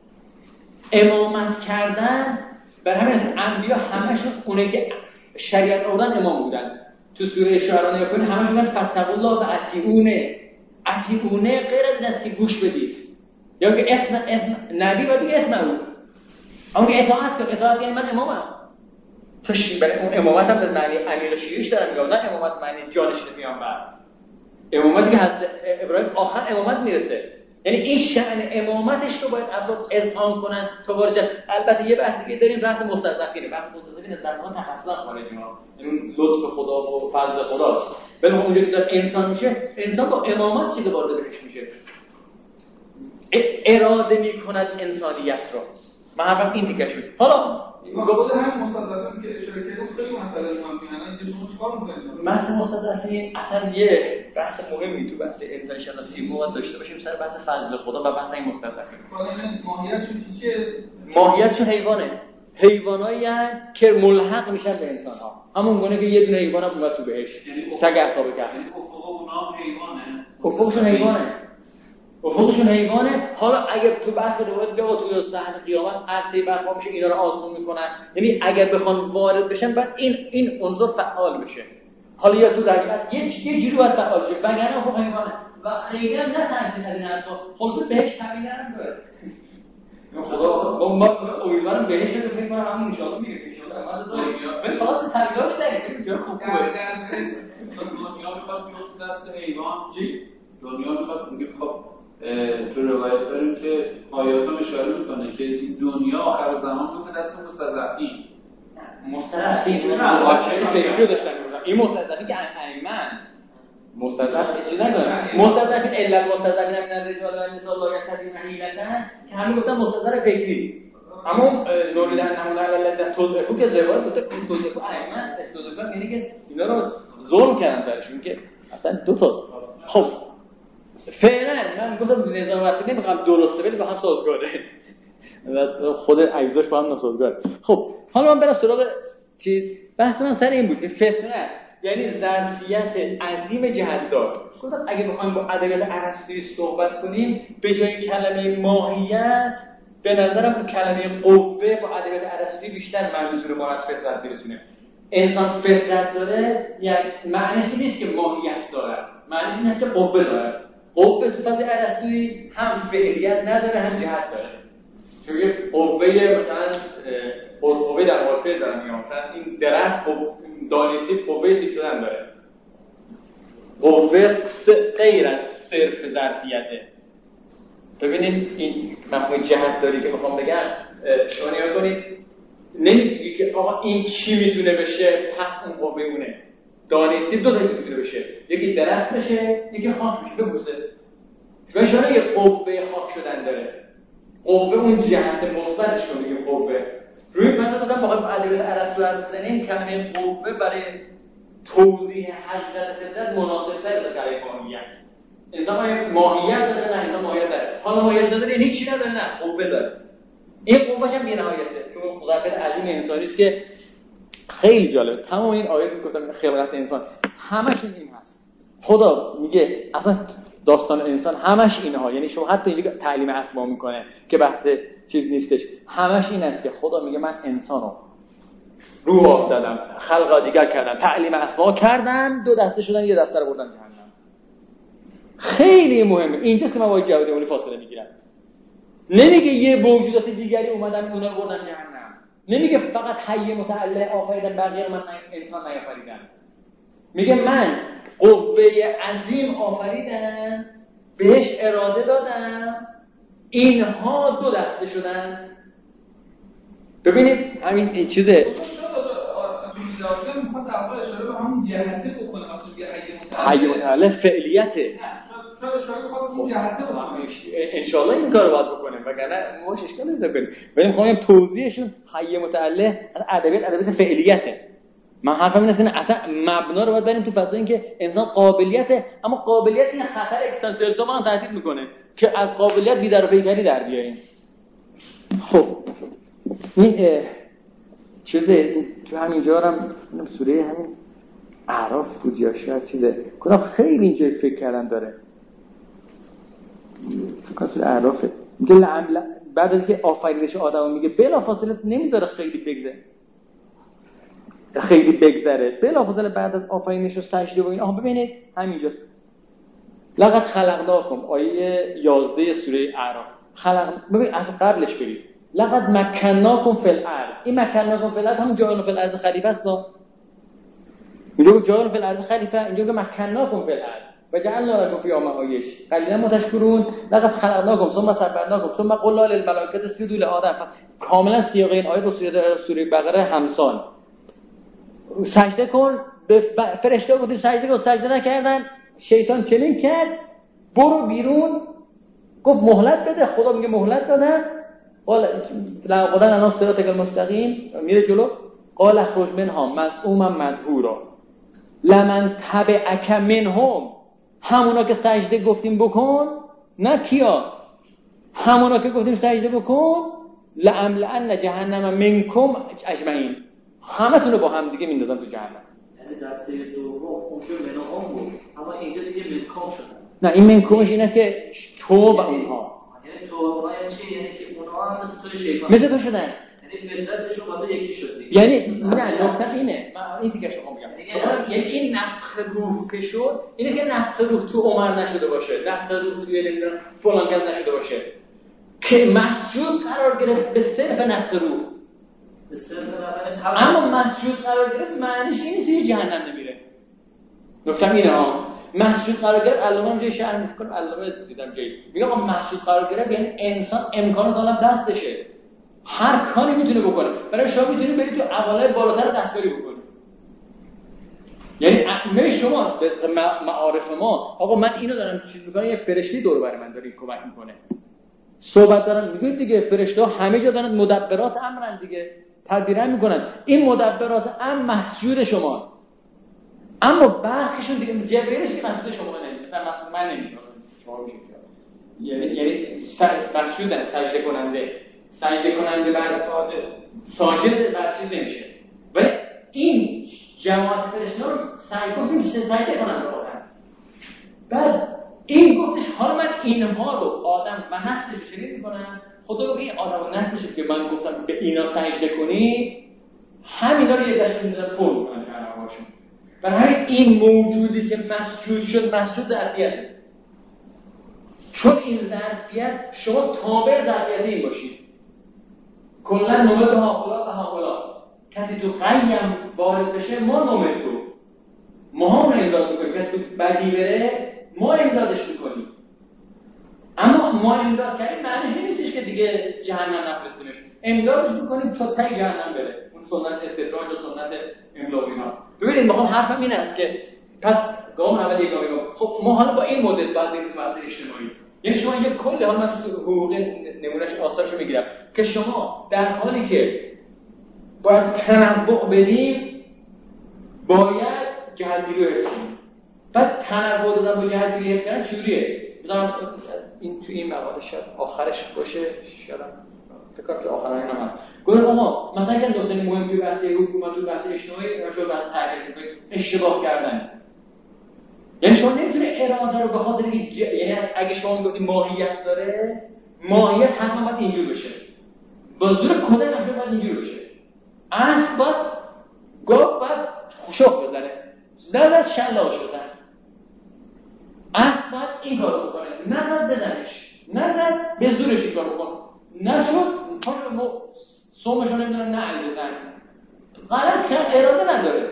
امامت کردن بر همین از انبیا همشون اونه که شریعت آوردن امام بودن. تو سوره شعراء نگاه کنید همشون میگن فتقوا الله و اطیعونه. اطیعونه غیر از این است که گوش بدید. یا که اسم اسم نبی باید بگه اسم او. اما که اطاعت کن، اطاعت یعنی من امامم. تو شی برای اون امامت هم به معنی امیر شیعیش دارن میگن، نه امامت معنی جانشین پیامبر. امامتی که حضرت ابراهیم آخر امامت میرسه. یعنی این شأن امامتش رو باید افراد اذعان کنن تا وارد. البته یه بحث دیگه داریم، بحث مستضعفینه. بحث مستضعفین از درمان تخصصا خارجی ها، یعنی لطف خدا و فضل خداست. ولی اونجوری که انسان میشه، انسان با امامت چیزی وارد بهش میشه، اراده میکند انسانیت رو. من حرفم این دیگه شد. حالا خود همین مستضعفین که اشاره کردیم خیلی مسئله مهمه. الان اینجا شما چیکار می‌کنید؟ بحث مستضعفین اصلا یه بحث مهمی تو بحث انسان شناسی ما داشته باشیم سر بحث فضل خدا و بحث این مستضعفین. حالا ماهیتشون چیه؟ ماهیتشون حیوانه. حیوانایی هستند که ملحق میشن به انسان‌ها. همون گونه که یه دونه حیوان هم اومد تو بهش. سگ عصابه کرد. افق اونا حیوانه. افقشون حیوانه. افقشون حیوانه. حالا اگه تو برخی روایت بگه تو صحن قیامت عرصه برپا میشه اینا رو آزمون میکنن، یعنی اگر بخوان وارد بشن بعد این این عنصر فعال بشه. حالا یا تو رجعت یه یه جوری باید فعال شه وگرنه افق حیوانه و خیلی هم نترسید از این حرفا. خلاص بهش طبیعی هم داره. خدا ما امیدوارم بهش رو فکر کنم همون ان شاء الله میره ان شاء الله ما داریم ولی فقط تغییرش داریم که خوب خوبه. دنیا میخواد بیفته دست حیوان. چی؟ دنیا میخواد میگه خب تو روایت داریم که آیات هم اشاره میکنه که دنیا آخر زمان میفته دست مستضعفین. مستضعفین نه فکری داشتن این مستضعفی که ائمه مستضعف چیز نداره. مستضعف الا المستضعفین من الرجال و النساء لا یستطیعون حیلة که همین گفتن مستضعف فکری. اما نوریدن نمونه علت استضعفو که روایت گفته استضعفو ائمه استضعف یعنی که اینا رو ظلم کردن براشون که اصلا دو تاست. خب فعلا من گفتم نظام وقتی نمیخوام درسته ولی با هم سازگاره خود اجزاش با هم ناسازگاره. خب حالا من برم سراغ چیز. بحث من سر این بود که فطرت یعنی ظرفیت عظیم جهت‌دار. گفتم اگه بخوایم با ادبیات ارسطویی صحبت کنیم به جای کلمه ماهیت به نظرم کلمه قوه با ادبیات ارسطویی بیشتر منظور ما از فطرت برسونه. انسان فطرت داره یعنی معنیش نیست که ماهیت داره، معنیش این است که قوه داره. قوه تو فاز ارسطویی هم فعلیت نداره هم جهت داره. چون یه قوه مثلا قوه در مورفه دارم میگم مثلا این درخت دانشی قوه سیک شدن داره. قوه غیر از صرف ظرفیته. ببینید این مفهوم جهت داری که میخوام بگم شما نگاه کنید نمیگی که آقا این چی میتونه بشه پس اون قوه اونه. دانشی دو تا میتونه بشه، یکی درخت بشه یکی خاک بشه ببوسه. شما شما یه قوه خاک شدن داره، قوه اون جهت مثبتش رو میگه قوه. روی فضا دادم فقط با ادبیات ارسطو حرف بزنیم کلمه قوه برای توضیح حقیقت فطرت مناسب‌تره تا کلمه ماهیت. انسان ماهیت داره نه انسان ماهیت داره. حالا ماهیت داره یعنی هیچی نداره نه قوه داره. این قوه‌ش هم بی‌نهایته که ظرفیت عظیم انسانی است که خیلی جالب. تمام این آیاتی که گفتم خلقت انسان همشون این هست. خدا میگه اصلا داستان انسان همش اینها، یعنی شما حتی اینجا تعلیم اسما میکنه که بحث چیز نیستش، همش این است که خدا میگه من انسانو روح آفریدم، خلق دیگر کردم، تعلیم اسما کردم، دو دسته شدن یه دسته رو بردن جهنم. خیلی مهمه اینجاست که من با جواد امامی فاصله میگیرم. نمیگه یه موجودات دیگری اومدن اونا رو بردن جهنم، نمیگه فقط حی متعال آفریدن بقیه من انسان نیافریدم. میگه من قوه عظیم آفریدم، بهش اراده دادم، اینها دو دسته شدن. ببینید همین چیزه میذارم میخواد در واقع اشاره به همون جهته بکنه وقتی میگه حی متعال حی متعال فعلیته. شاید اشاره میخواد این جهته بکنه. ان شاء الله این کارو باید بکنیم وگرنه ما اشکال نداره. ولی میخوام توضیحشون حی متعال ادبیات ادبیات فعلیته. من حرفم این است که اصلا مبنا رو باید بریم تو فضا این که انسان قابلیته، اما قابلیت این خطر اکستانسیالیسم رو هم تهدید میکنه که از قابلیت بی‌در و پیکری در بیاییم. خب این چیزه تو همینجا هم سوره همین اعراف بود یا شاید چیزه کدام خیلی اینجا فکر کردن داره. فکر کنم سوره اعرافه میگه لعمل بعد از که آفرینش آدمو میگه بلافاصله نمیذاره خیلی بگذره خیلی بگذره بلافاصله بعد از آفرینش و سجده و این آها ببینید همینجاست. لقد خلقناکم آیه یازده سوره اعراف. خلق ببین از قبلش برید لقد مکناکم فی الارض. این مکناکم فی الارض همون جاینا فی الارض خلیفه است. اینجا جاینا فی الارض خلیفه، اینجا مکناکم فی الارض و جعلنا لكم فيها معایش قلیلا ما تشکرون. لقد خلقناکم ثم صورناکم ثم قلنا للملائکه اسجدوا لآدم. کاملا سیاق این آیه با سوره سوره بقره همسان. سجده کن به فرشته گفتیم سجده کن، سجده نکردن، شیطان چنین کرد برو بیرون، گفت مهلت بده، خدا میگه مهلت دادن، قال لا قدن انا صراطک المستقیم، میره جلو قال اخرج منها مذءوما مدحورا لمن تبعک منهم. همونا که سجده گفتیم بکن، نه کیا، همونا که گفتیم سجده بکن، لاملأن جهنم منکم اجمعین، همتون رو با هم دیگه میندازم تو جهنم. یعنی دسته دوم اونجا منهم بود اما اینجا دیگه منکم شدن. نه این منکومش اینه که تو و اونها، یعنی تو و اونها یعنی چی؟ یعنی که اونها هم مثل تو شیطان مثل تو شدن، یعنی فطرتشون با تو یکی شد. یعنی نه نکته اینه، من این دیگه شما میگم یعنی این نفخ روح که شد اینه که نفخ روح تو عمر نشده باشه، نفخ روح توی نمیدونم فلان کس نشده باشه که مسجود قرار گرفت به صرف نفخ روح، به صرف نفخ. اما مسجود قرار گرفت معنیش این نیست که جهنم نمیره. نکته اینه ها، مسجود قرار گرفت علامه هم جای شهر میکنم، علامه دیدم جایی میگه آقا مسجود قرار گرفت یعنی انسان امکان دارد دستشه، هر کاری میتونه بکنه. برای شما میتونید برید تو عوالم بالاتر دستکاری بکنید. یعنی همه شما به معارف ما آقا من اینو دارم چیز میکنم، یه فرشته دور بر من داره کمک میکنه، صحبت دارم میگید دیگه، فرشته ها همه جا دارن مدبرات امرن دیگه، تدبیر میکنن. این مدبرات امر مسجود شما، اما برخیشون دیگه جبریلش که مسجود شما نمیشه، مثلا مسجود من نمیشه شما میشه، یعنی یعنی مسجودن، سجده کننده سجده کننده بعد فاجر ساجد بر چیز نمیشه. ولی این جماعت فرشته رو سعی گفتیم چه سجده کننده واقعا. بعد این گفتش حالا من اینها رو آدم و نسلش شنید میکنم، خدا گفت این آدم و نسلش که من گفتم به اینا سجده کنی، همینا رو یه دشت میدن پر میکنن جهنم‌هاشون. برای این موجودی که مسجود شد، مسجود ظرفیته، چون این ظرفیت شما تابع ظرفیت این باشید. کلا نومد هاولا و هاولا، کسی تو قیم وارد بشه ما نومد رو ما هم امداد میکنیم، کسی تو بدی بره ما امدادش میکنیم. اما ما امداد کردیم معنیش نیستش که دیگه جهنم نفرستیمش، امدادش میکنیم تا تای جهنم بره. اون سنت استدراج و سنت املاوی ها. ببینید میخوام حرفم این است که پس گام اولی گام گام خب ما حالا با این مدل بعد بریم تو بحث اجتماعی. یعنی شما یه کلی حالا من تو حقوق نمونهش آثارشو میگیرم که شما در حالی که باید تنوع بدیم باید جهتگیری رو حفظ کنیم. بعد تنوع دادن با جهتگیری حفظ کردن چجوریه؟ مثلا این تو این مقاله شاید آخرش باشه، شاید فکر کنم که آخرین هم هست. گفتم آقا مثلا که نکته مهم توی بحث حکومت تو بحث اجتماعی شو بحث تغییر کنید، اشتباه کردن. یعنی شما نمیتونه اراده رو به خاطر اینکه ج... یعنی اگه شما میگید ماهیت داره، ماهیت حتما باید اینجور بشه. با زور کدام هم باید اینجور بشه. اصل باید گفت باید خوشوق بزنه، زد از شلاش بزن. اصل باید این کارو بکنه، نزد بزنش، نزد به زورش این کارو بکن، نشد پاشو مو سومشو نمیدونم نعل بزن. غلط کرد، اراده نداره.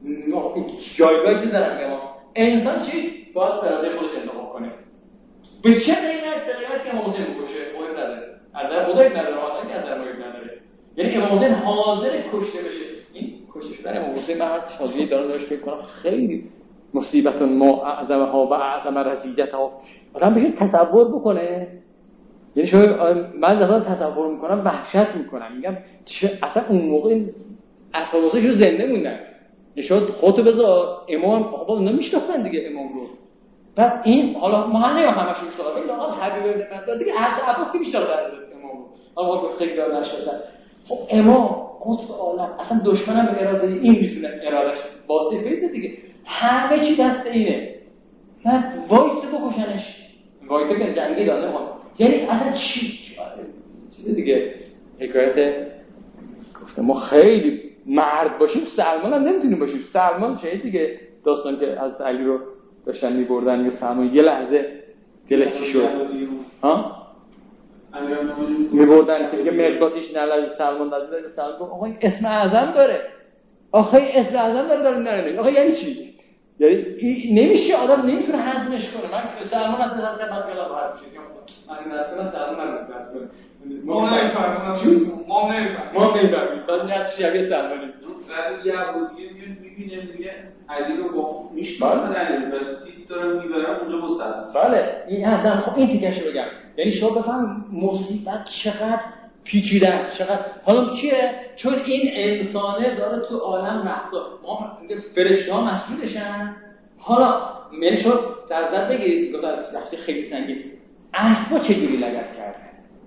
جایگاه چی دارم میگم انسان چی؟ باید اراده خودش انتخاب کنه. به چه قیمت؟ به قیمت که امام حسین بکشه مهم نداره. از نظر خدا نداره، آدمی که از نظر مهم نداره. یعنی امام حسین حاضر کشته بشه. این کشته شدن امام حسین من شازی دارم داشت فکر کنم خیلی مصیبت ما اعظمها و اعظم رزیجتها. آدم بشه تصور بکنه. یعنی شما من زدن تصور میکنم وحشت میکنم، میگم چه اصلا اون موقع اصحاب حسین رو زنده موندن. نشد خودتو بذار امام خب نمیشناختن دیگه امام رو. بعد این حالا ما هم نمیدونم همش میشناختن ولی آقا حبیب ابن مطلب دیگه حضرت عباس میشناختن امام رو. اما خیلی دار نشستن. خب امام قطب عالم اصلا دشمنم به اراده این میتونه ارادهش واسه فیض دیگه، همه چی دست اینه. بعد وایس بکشنش، وایس که جنگی داده ما. یعنی اصلا چی چیز دیگه حکایت گفتم ما خیلی مرد باشیم سلمان هم نمیتونیم باشیم. سلمان شاید دیگه داستان که از علی رو داشتن میبردن یا سلمان یه لحظه دلش چی شد ها میبردن که دیگه مقدادیش نلرز سلمان داده سلمان گفت آقا این اسم اعظم داره، آخه این اسم اعظم داره داره نره. آقا یعنی چی؟ یعنی نمیشه، آدم نمیتونه هضمش کنه. من سلمان از از قبل خیلی باحال میشه من مثلا سلمان نمیتونم ما نمیفهمیم ما نمیفهمیم ما نمیفهمیم بعد نه شبیه سلمانی بعد یهودی میاد میبینه میگه علی رو با میشکنه علی رو دید دارم میبرم اونجا با سلمان. بله این حداقل خب این تیکشو بگم. یعنی شما بفهم مصیبت چقدر پیچیده است، چقدر حالا چیه؟ چون این انسانه داره تو عالم رفتار. ما میگه فرشته‌ها مسئولشن. حالا یعنی شما در نظر بگیرید گفت از بحث خیلی سنگین اسبا چجوری لگد کردن.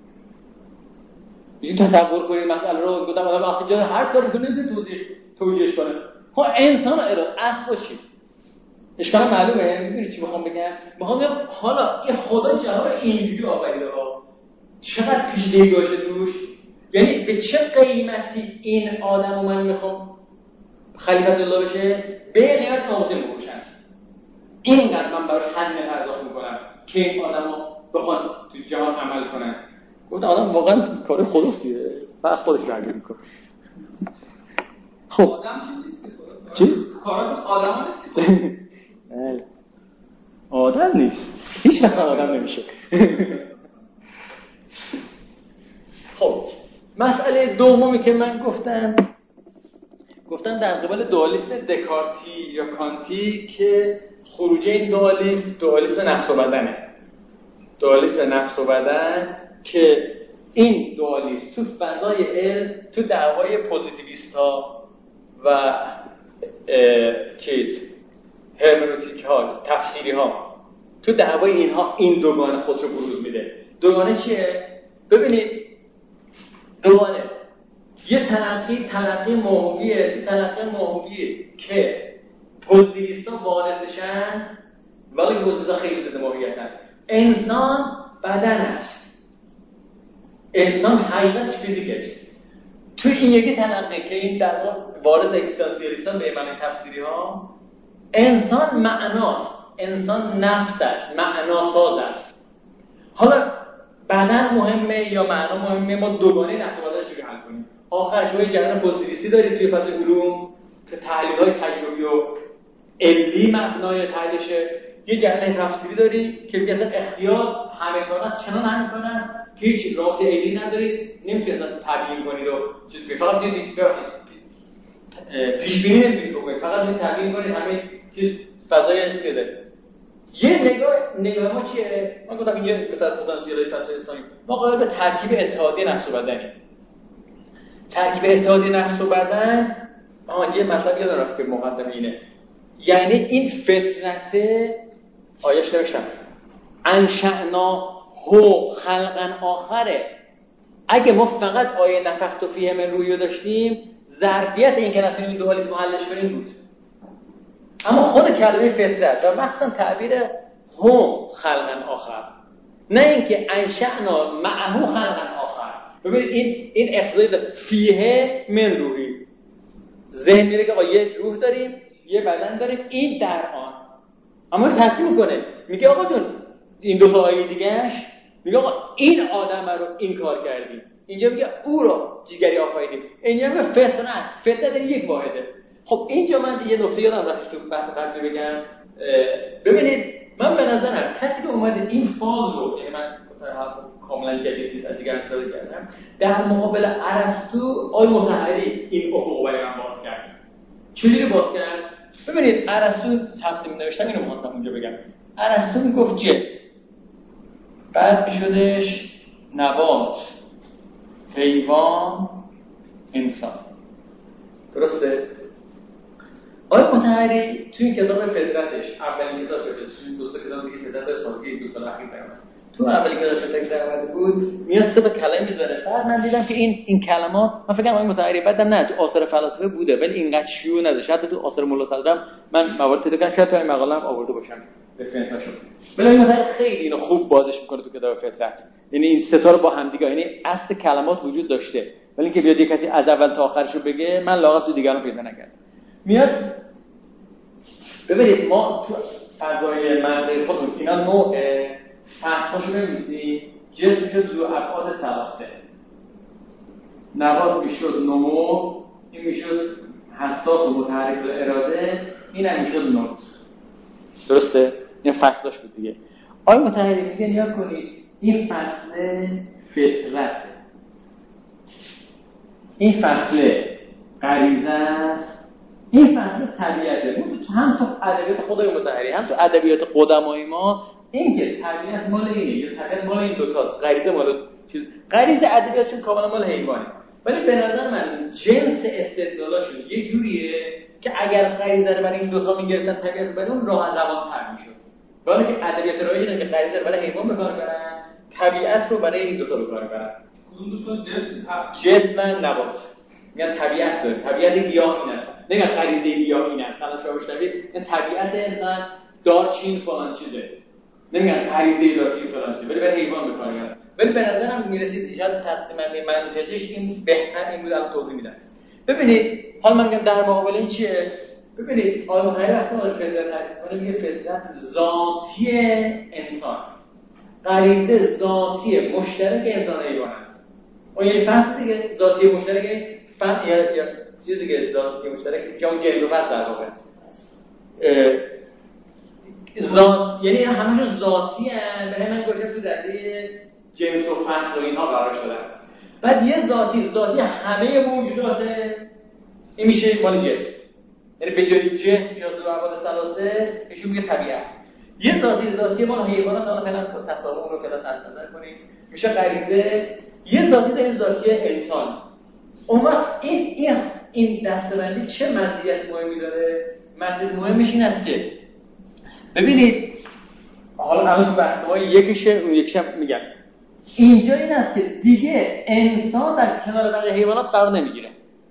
میگید تصور کنید مسئله رو گفتم آدم آخه جای هر کاری کنه توجیهش توجیهش کنه. خب انسان اراده اسبا چی؟ اشکال معلومه. میدونی چی میخوام بگم؟ میخوام بگم حالا این خدا جهان اینجوری آفریده ها، چقدر پیچیدگی داشته توش، یعنی به چه قیمتی این آدمو من میخوام خلیفت الله بشه، به قیمت آموزه بکشم. اینقدر من براش هزینه پرداخت میکنم که این آدمو بخوان تو جهان عمل کنن. گفت آدم واقعا کار خودش دیگه، فقط خودش برگردی میکنه. خب آدم چی نیست که چی؟ کاراتش آدم نیست که آدم نیست، هیچ وقت آدم نمیشه. خب مسئله دومی که من گفتم گفتم در قبال دوالیسم دکارتی یا کانتی که خروجه این دوالیسم دوالیسم نفس و بدنه. دوالیسم نفس و بدن که این دوالیسم تو فضای علم، تو دعوای پوزیتیویست‌ها و چیز هرمنوتیک ها، تفسیری ها، تو دعوای اینها این دوگانه خودش رو بروز میده. دوگانه چیه؟ ببینید دوگانه یه تلقی تلقی موهویه، تو تلقی موهویه که پوزیتیویست‌ها وارثشن ولی پوزیتیویست‌ها خیلی ضد موهویتن. انسان بدن است، انسان حقیقتش فیزیکش. تو این یکی تلقی که این در وارث اکستانسیالیستان به معنی تفسیری ها، انسان معناست، انسان نفس است، معناساز است. حالا بدن مهمه یا معنا مهمه، ما دوگانه نفس و بدن چجوری حل کنیم؟ آخر شما جریان پوزیتیویستی دارید توی فضای علوم که تحلیل‌های تجربی و علمی مبنای تحلیلشه، یه جریان تفسیری دارید که میگه اختیار همه کار است، چنان همه کار است که هیچ رابطه علمی ندارید، نمیتونید تبیین کنید و چیز کنید، فقط دیدید پیش بینی نمیتونید بکنید، فقط این تبیین کنید همه چیز فضای چیزه. یه نگاه نگاه ما چیه؟ من گفتم اینجا به طرف پتانسیل‌های فلسفه اسلامی ما قائل به ترکیب اتحادی نفس و بدنی. ترکیب اتحادی نفس و بدن، آها یه مطلب یادم رفت که مقدمه اینه، یعنی این فطرت آیش نوشتم انشأنا هو خلقا آخره. اگه ما فقط آیه نفخت فیه من روحی داشتیم، ظرفیت این که نتونیم این دوالیسم حلش کنیم بود. اما خود کلمه فطرت و مخصوصا تعبیر هم خلقا آخر، نه اینکه انشأنا معه خلقا آخر. ببینید این این اقتضای فیه من روحی، ذهن میره که آقا یه روح داریم، یه بدن داریم، این در آن. اما رو تصمیم میکنه، میگه آقا جون این دو تا آیه دیگه‌اش میگه آقا این آدم رو این کار کردیم، اینجا میگه او رو جیگری آفریدیم، اینجا میگه فطرت، فطرت یک واحده. خب اینجا من یه نکته یادم رفت تو بحث قبلی بگم. ببینید من به نظرم کسی که اومده این فاز رو، یعنی من حرف کاملا جدید نیست از دیگر استفاده کردم، در مقابل ارسطو آقای مطهری این افق برای من باز کرد. چجوری باز کرد؟ ببینید ارسطو تقسیم نوشتم اینو می‌خواستم اونجا بگم. ارسطو میگفت جنس، بعد میشدش نبات، حیوان، انسان. درسته؟ آقای مطهری توی این کتاب فطرتش، اولین کتاب فطرتش، این دوستا کتاب دیگه فطرت تاریخی دو سال اخیر پیام است. تو اولین کتاب فطرت که اومده بود میاد سه تا کلمه میذاره. بعد من دیدم که این این کلمات، من فکر کنم آقای مطهری بعدم نه تو آثار فلسفه بوده ولی اینقدر شیوع نداشت. حتی تو آثار مولا صدرم من موارد پیدا کردم، شاید تو این مقاله هم آورده باشم رفرنساشو. ولی آقای مطهری خیلی اینو خوب بازش میکنه تو کتاب فطرت. یعنی این سه تا رو با هم دیگه، یعنی اصل کلمات وجود داشته ولی اینکه بیاد یک کسی از اول تا آخرشو بگه من لااقل تو دیگران پیدا نکردم. میاد ببینید ما تو فضای منطقی خودمون اینا نوع فحصاشو ببینید، جسم میشد دو ابعاد ثلاثه، نبات میشد نمو، این میشد حساس و متحرک به اراده، این هم میشد نطق. درسته؟ این فصلاش بود دیگه. آقای مطهری میگه نیا کنید این فصل فطرت، این فصل غریزه است، این فصل طبیعته. هم تو ادبیات خدای مطهری هم تو ادبیات قدمای ما این که طبیعت مال اینه یا طبیعت مال این دو تاست، غریزه مال چیز، غریزه ادبیاتشون کاملا مال حیوانه. ولی به نظر من جنس استدلالاشون یه جوریه که اگر غریزه رو برای این دو تا میگرفتن طبیعت برای اون راحت روان‌تر میشد. ولی که ادبیات رایجه که غریزه رو برای حیوان به کار برن، طبیعت رو برای این دو تا به کار برن. کدوم دو تا؟ جسم جسم و نبات. میگن طبیعت داره، طبیعت گیاه این است. نمیگن غریزه گیاه این است. الان شما بشنوید این طبیعت انسان دارچین فلان چیزه، نمیگن غریزه دارچین فلان چیزه، ولی برای حیوان به کار میبرن. ولی به نظرم میرسید شاید تقسیم بندی منطقیش این بهتر این بود. الان توضیح میدم. ببینید حالا من میگم در مقابل این چیه. ببینید آقای مطهری وقتی ما فطرت تعریف کنه میگه فطرت ذاتی انسان است، غریزه ذاتی مشترک انسان و حیوان است. اون یه فصل دیگه ذاتی مشترک فن یا یا چیز دیگه ذاتی مشترک که اون جنس و فصل در واقع ذات، یعنی همه‌شون ذاتی ان. برای من گوشه تو رده جنس و فصل و اینها قرار شدن. بعد یه ذاتی ذاتی همه موجوداته، این میشه مال جسم، یعنی به جای جسم یا ذوات ثلاثه ایشون میگه طبیعت. یه ذاتی ذاتی مال حیوانات، حالا فعلا تصاویر رو کلاس صرف نظر کنید، میشه غریزه. یه ذاتی داریم ذاتی انسان. اون وقت این این این دسته‌بندی چه مزیت مهمی داره؟ مزیت مهمش این است که ببینید حالا الان تو بحث‌های یکیشه اون یکیشم میگم اینجا این است که دیگه انسان در کنار بقیه حیوانات قرار نمیگیره.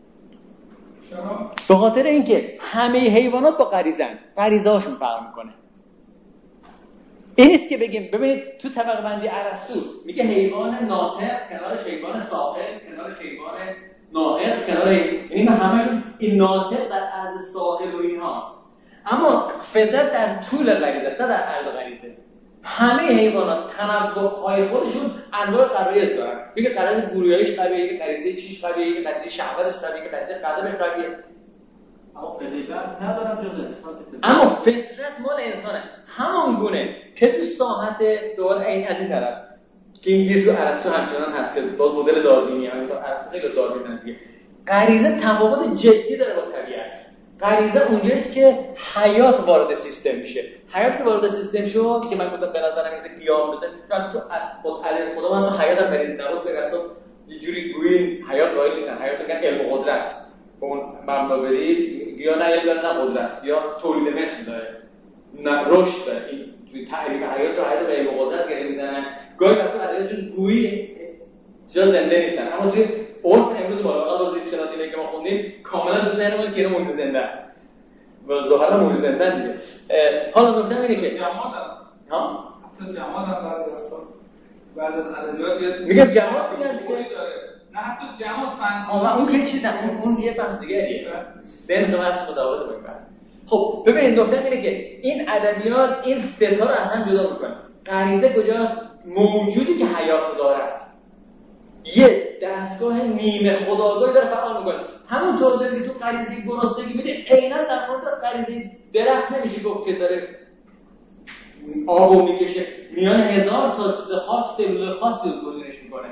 به خاطر اینکه همه حیوانات با غریزه‌اند، غریزه‌هاشون فرق میکنه. این نیست که بگیم ببینید تو طبقه بندی ارسطو میگه حیوان ناطق کنارش حیوان ساحل، کنارش حیوان ناطق کنار، یعنی همشون این ناطق در عرض ساحل و اینهاست. اما فطرت در طول غریزه نه در عرض غریزه. همه حیوانات تنوع‌های خودشون انواع غرایز دارن. میگه غرایز گوریاییش قویه، یه غریزه چیش قویه، یه غریزه شهوتش قویه، یه غریزه قدمش قویه. اما غریبت ندارم جز انسان. اما فطرت مال انسانه، همان گونه که تو ساحت دور این از این طرف که اینجوری تو ارسطو همچنان هست که با مدل داروینی همین تو ارسطو خیلی داروین دیگه. غریزه تفاوت جدی داره با طبیعت. غریزه اونجاست که حیات وارد سیستم میشه. حیات که وارد سیستم شد که من گفتم به نظرم میاد قیام بزنه، چون تو خود علی خدا من تو حیات هم برید نبود بگم تو یه جوری گوین حیات قائل نیستن. حیات میگن علم و قدرت. به اون مبنا برید یا نه علم نه قدرت یا تولید مثل داره نه رشد داره. این توی تعریف حیات رو حیات به علم و قدرت گره میزنن. گاهی وقتا ادبیاتشون گویی چرا زنده نیستن، اما توی عرف امروز ما با زیست شناسی که ما خوندیم کاملا تو ذهنمون که اینا موجود زنده و ظاهرا موجود زنده دیگه. حالا نکته اینه که جماد ها حتی جماد هم بعضی وقتا بعد از ادبیات میگم جماد میگن دیگه، نه حتی جماد فن آها اون که چیز اون اون یه بحث دیگه دیگه ذهن تو بحث مداوله بگم. خب ببینید نکته اینه که این ادبیات این سه تا رو اصلا جدا میکنه. غریزه کجاست؟ موجودی که حیات دارد، یه دستگاه نیمه خودآگاهی داره فعال میکنه. همونطور که تو غریزه گرسنگی میده عیناً در مورد غریزه درخت نمیشه گفت که داره آبو میکشه میان هزار تا چیز خاص سلول خاصی رو گزینش میکنه.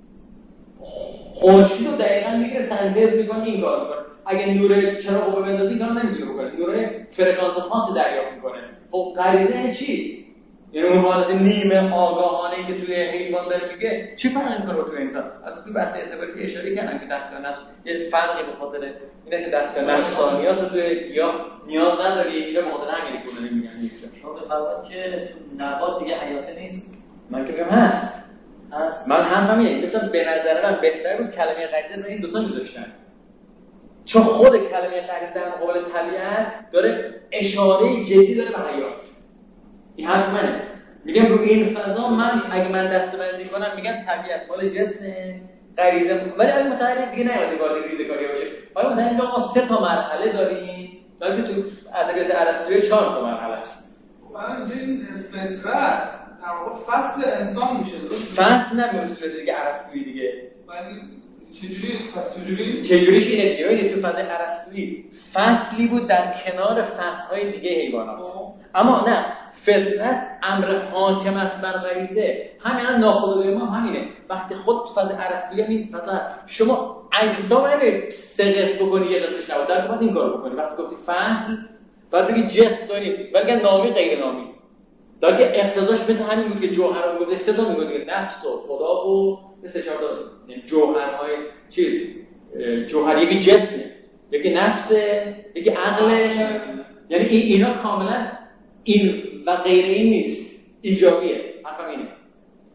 خورشید رو دقیقاً میگیره سنتز میکنه این کار میکنه. اگه نور چراغو رو بندازی کار نمیتونه بکنه، نور فرکانس خاصی دریافت میکنه. خب غریزه یعنی چی؟ یعنی اون حالت نیمه آگاهانه‌ای که توی حیوان داره میگه چی فرق میکنه تو انسان؟ البته تو بحث اعتباری اشاره کردم که دستگاه نفس یه فرقی به خاطر اینه که دستگاه نفسانیات رو توی گیاه نیاز نداری، اینا به خاطر همین گونه میگن میگن شما بفرمایید که تو نبات دیگه حیات نیست. من که میگم هست هست. من هم همینه گفتم به نظر من بهتره بود کلمه غریزه رو این دو تا میذاشتن، چون خود کلمه غریزه در مقابل طبیعت داره اشاره جدی داره به حیات. این حرف منه. میگم رو این فضا من اگه من دسته‌بندی کنم میگم طبیعت مال جسمه، غریزه، ولی اگه متعلق دیگه نمیاد وارد ریزه‌کاری باشه. آیا متعلق ما سه تا مرحله داریم، ولی تو ادبیات ارسطویی چهار تا مرحله است. برای اینجا این فطرت در واقع فصل انسان میشه، درست؟ فصل نه به صورت دیگه ارسطویی دیگه. ولی چجوری پس چجوری چجوریش اینه دیگه. ببینید تو فضای ارسطویی فصلی بود در کنار فصل‌های دیگه حیوانات. اما نه، فطرت امر حاکم است بر غریزه. همین ناخودآگاه ما همینه. وقتی خود تو فضای ارسطویی این فضا شما اجسام رو سه قسم بکنی یه قسمش نبود، در واقع این کارو بکنی. وقتی گفتی فصل بعد بگی جسم داریم، ولی نامی غیر نامی. در که اقتضاش مثل همین بود که جوهر رو گفته سه تا میگه دیگه، نفس و خدا و مثل چهار تا یعنی جوهرهای چیز. جوهر یکی جسمه، یکی نفسه، یکی عقله. یعنی اینا کاملا این و غیر این نیست، ایجابیه. حرفم اینه.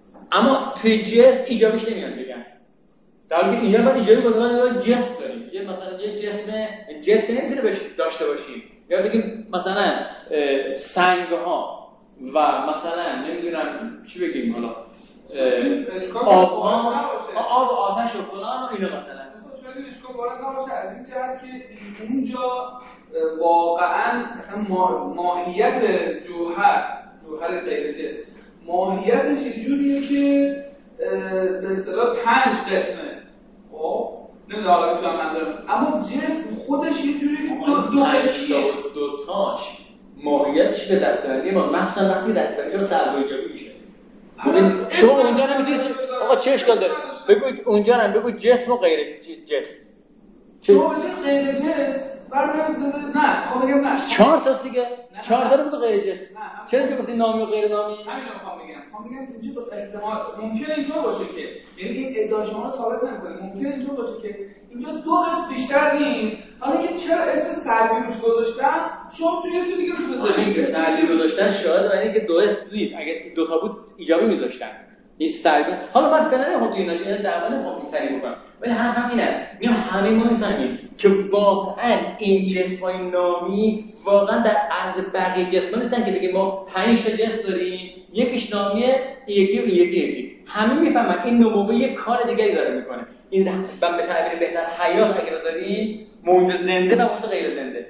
اما توی جسم ایجابیش نمیان بگن. در حالی که اینجا باید ایجابی کنیم، جسم داریم. یه مثلا مثلا یه جسم جسم نمیتونه بهش داشته باشیم، یا بگیم مثلا سنگ ها و مثلا نمیدونم چی بگیم حالا آب ها آب و آتش و فلان و اینو مثلا شاید اشکال وارد نباشه از این جهت که اونجا واقعا مثلا ماهیت جوهر جوهر غیر جسم ماهیتش یه جوریه که به اصطلاح پنج قسمه. خب نمیدونم حالا میتونم منظورم، اما جسم خودش یه جوریه که دو دو قسمیه. دو تاش ماهیتش به دستبندی ما مثلا وقتی دستبندی رو سربایجابی میشه. ببین شما اونجا نمیتونید آقا چه اشکال داره بگوید اونجا هم بگوید جسم و غیر جسم. شما بگید غیر جسم بردارید بذارید نه خب بگم نه چهار تا دیگه چهار تا رو بگو غیر جسم. چرا اینجا گفتین نامی و غیر نامی؟ همین رو میخوام بگم. میخوام بگم اینجا به احتمال ممکنه اینطور باشه که یعنی این ادعا شما رو ثابت نمی‌کنه، ممکنه اینطور باشه که اینجا دو قسم بیشتر نیست، حالا که چرا اسم سلبی روش گذاشتن شما توی اسم دیگه روش بذارید که سلبی گذاشتن شاید برای اینکه دو اسم نیست، اگه دو تا بود ایجابی می‌ذاشتن. این سلبی حالا من فعلا نمیخوام توی اینجا این در مورد نمیخوام سری بکنم، ولی حرفم اینه میگم همه ما می‌فهمیم که واقعا این جسمای نامی واقعا در عرض بقیه جسم‌ها نیستن که بگیم ما پنج تا جسم داریم یکیش نامیه یکی و یکی یکی همه میفهمن این نموبه یک کار دیگری داره میکنه. این به تعبیر بهتر حیات اگه بذاریم موجود زنده و موجود غیر زنده،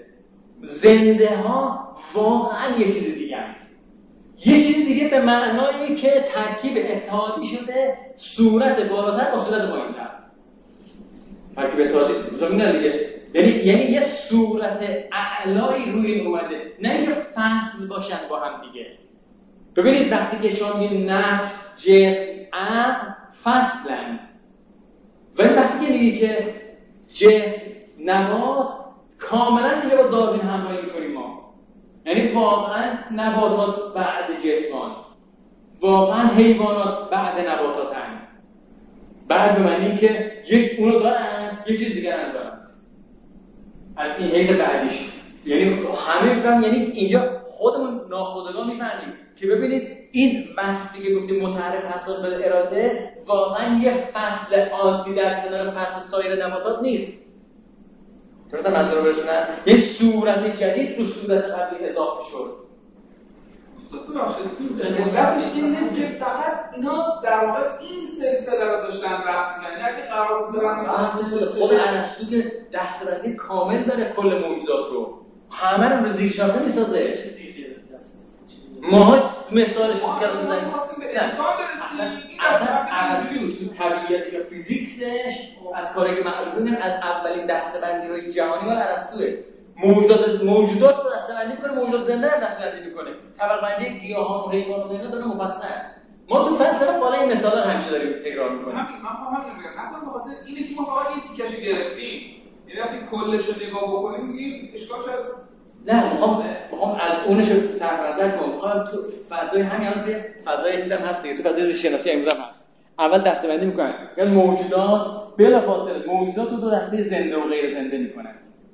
زنده ها واقعا یه چیز دیگه هست، یه چیز دیگه به معنایی که ترکیب اتحادی شده صورت بالاتر با صورت پایین‌تر. ترکیب اتحادی مثلا میگن دیگه یعنی یعنی یه صورت اعلایی روی این اومده، نه اینکه فصل باشن با هم دیگه. ببینید وقتی که شما میگید نفس، جسم، عقل فصلند، ولی وقتی که میگید که جسم، نبات کاملا دیگه با داروین همراهی می‌کنیم ما. یعنی واقعا نباتات بعد جسمان، واقعا حیوانات بعد نباتاتن. بعد به معنی که یک اونو دارن یه چیز دیگه هم دارن از این حیث بعدیش. یعنی همه میفهم، یعنی اینجا خودمون ناخودآگاه میفهمیم که ببینید این وصفی که گفتیم متحرک حساب به اراده واقعا یه فصل عادی در کنار فصل سایر نباتات نیست. درسته منظور رو برسونم؟ یه صورت جدید تو صورت قبلی اضافه شد. استاد باشید علتش این نیست که فقط اینا در واقع این سلسله رو داشتن بحث می‌کردن، یعنی اگه قرار بود برن مثلا خود ارسطو که دستبندی کامل داره کل موجودات رو، همه رو زیر شاخه می‌سازه. ما مثالش رو که ما می‌خواستیم به انسان برسیم، این اصلا ارسطو تو طبیعت یا فیزیکسش از کاری که معلومه از اولین دستبندی‌های جهانی مال ارسطوئه. موجودات موجودات رو دسته‌بندی می‌کنه، موجودات زنده رو دسته‌بندی می‌کنه. طبقه‌بندی گیاهان و حیوانات و اینا داره مفصل. ما تو فلسفه بالا این مثالا رو همیشه داریم تکرار می‌کنیم. همین من فهمیدم میگم نکنه به خاطر اینه که ما فقط این تیکشو گرفتیم. یعنی وقتی کلش رو نگاه بکنیم میگیم اشکال شد. نه میخوام میخوام از اونش سربرزد کنم. میخوام تو فضای همین الان توی فضای چیزم هست دیگه، تو فضای زیست شناسی امروز هم هست. اول دسته‌بندی می‌کنن. یعنی موجودات بلافاصله موجودات رو دو دسته زنده و غیر زنده می‌کنن.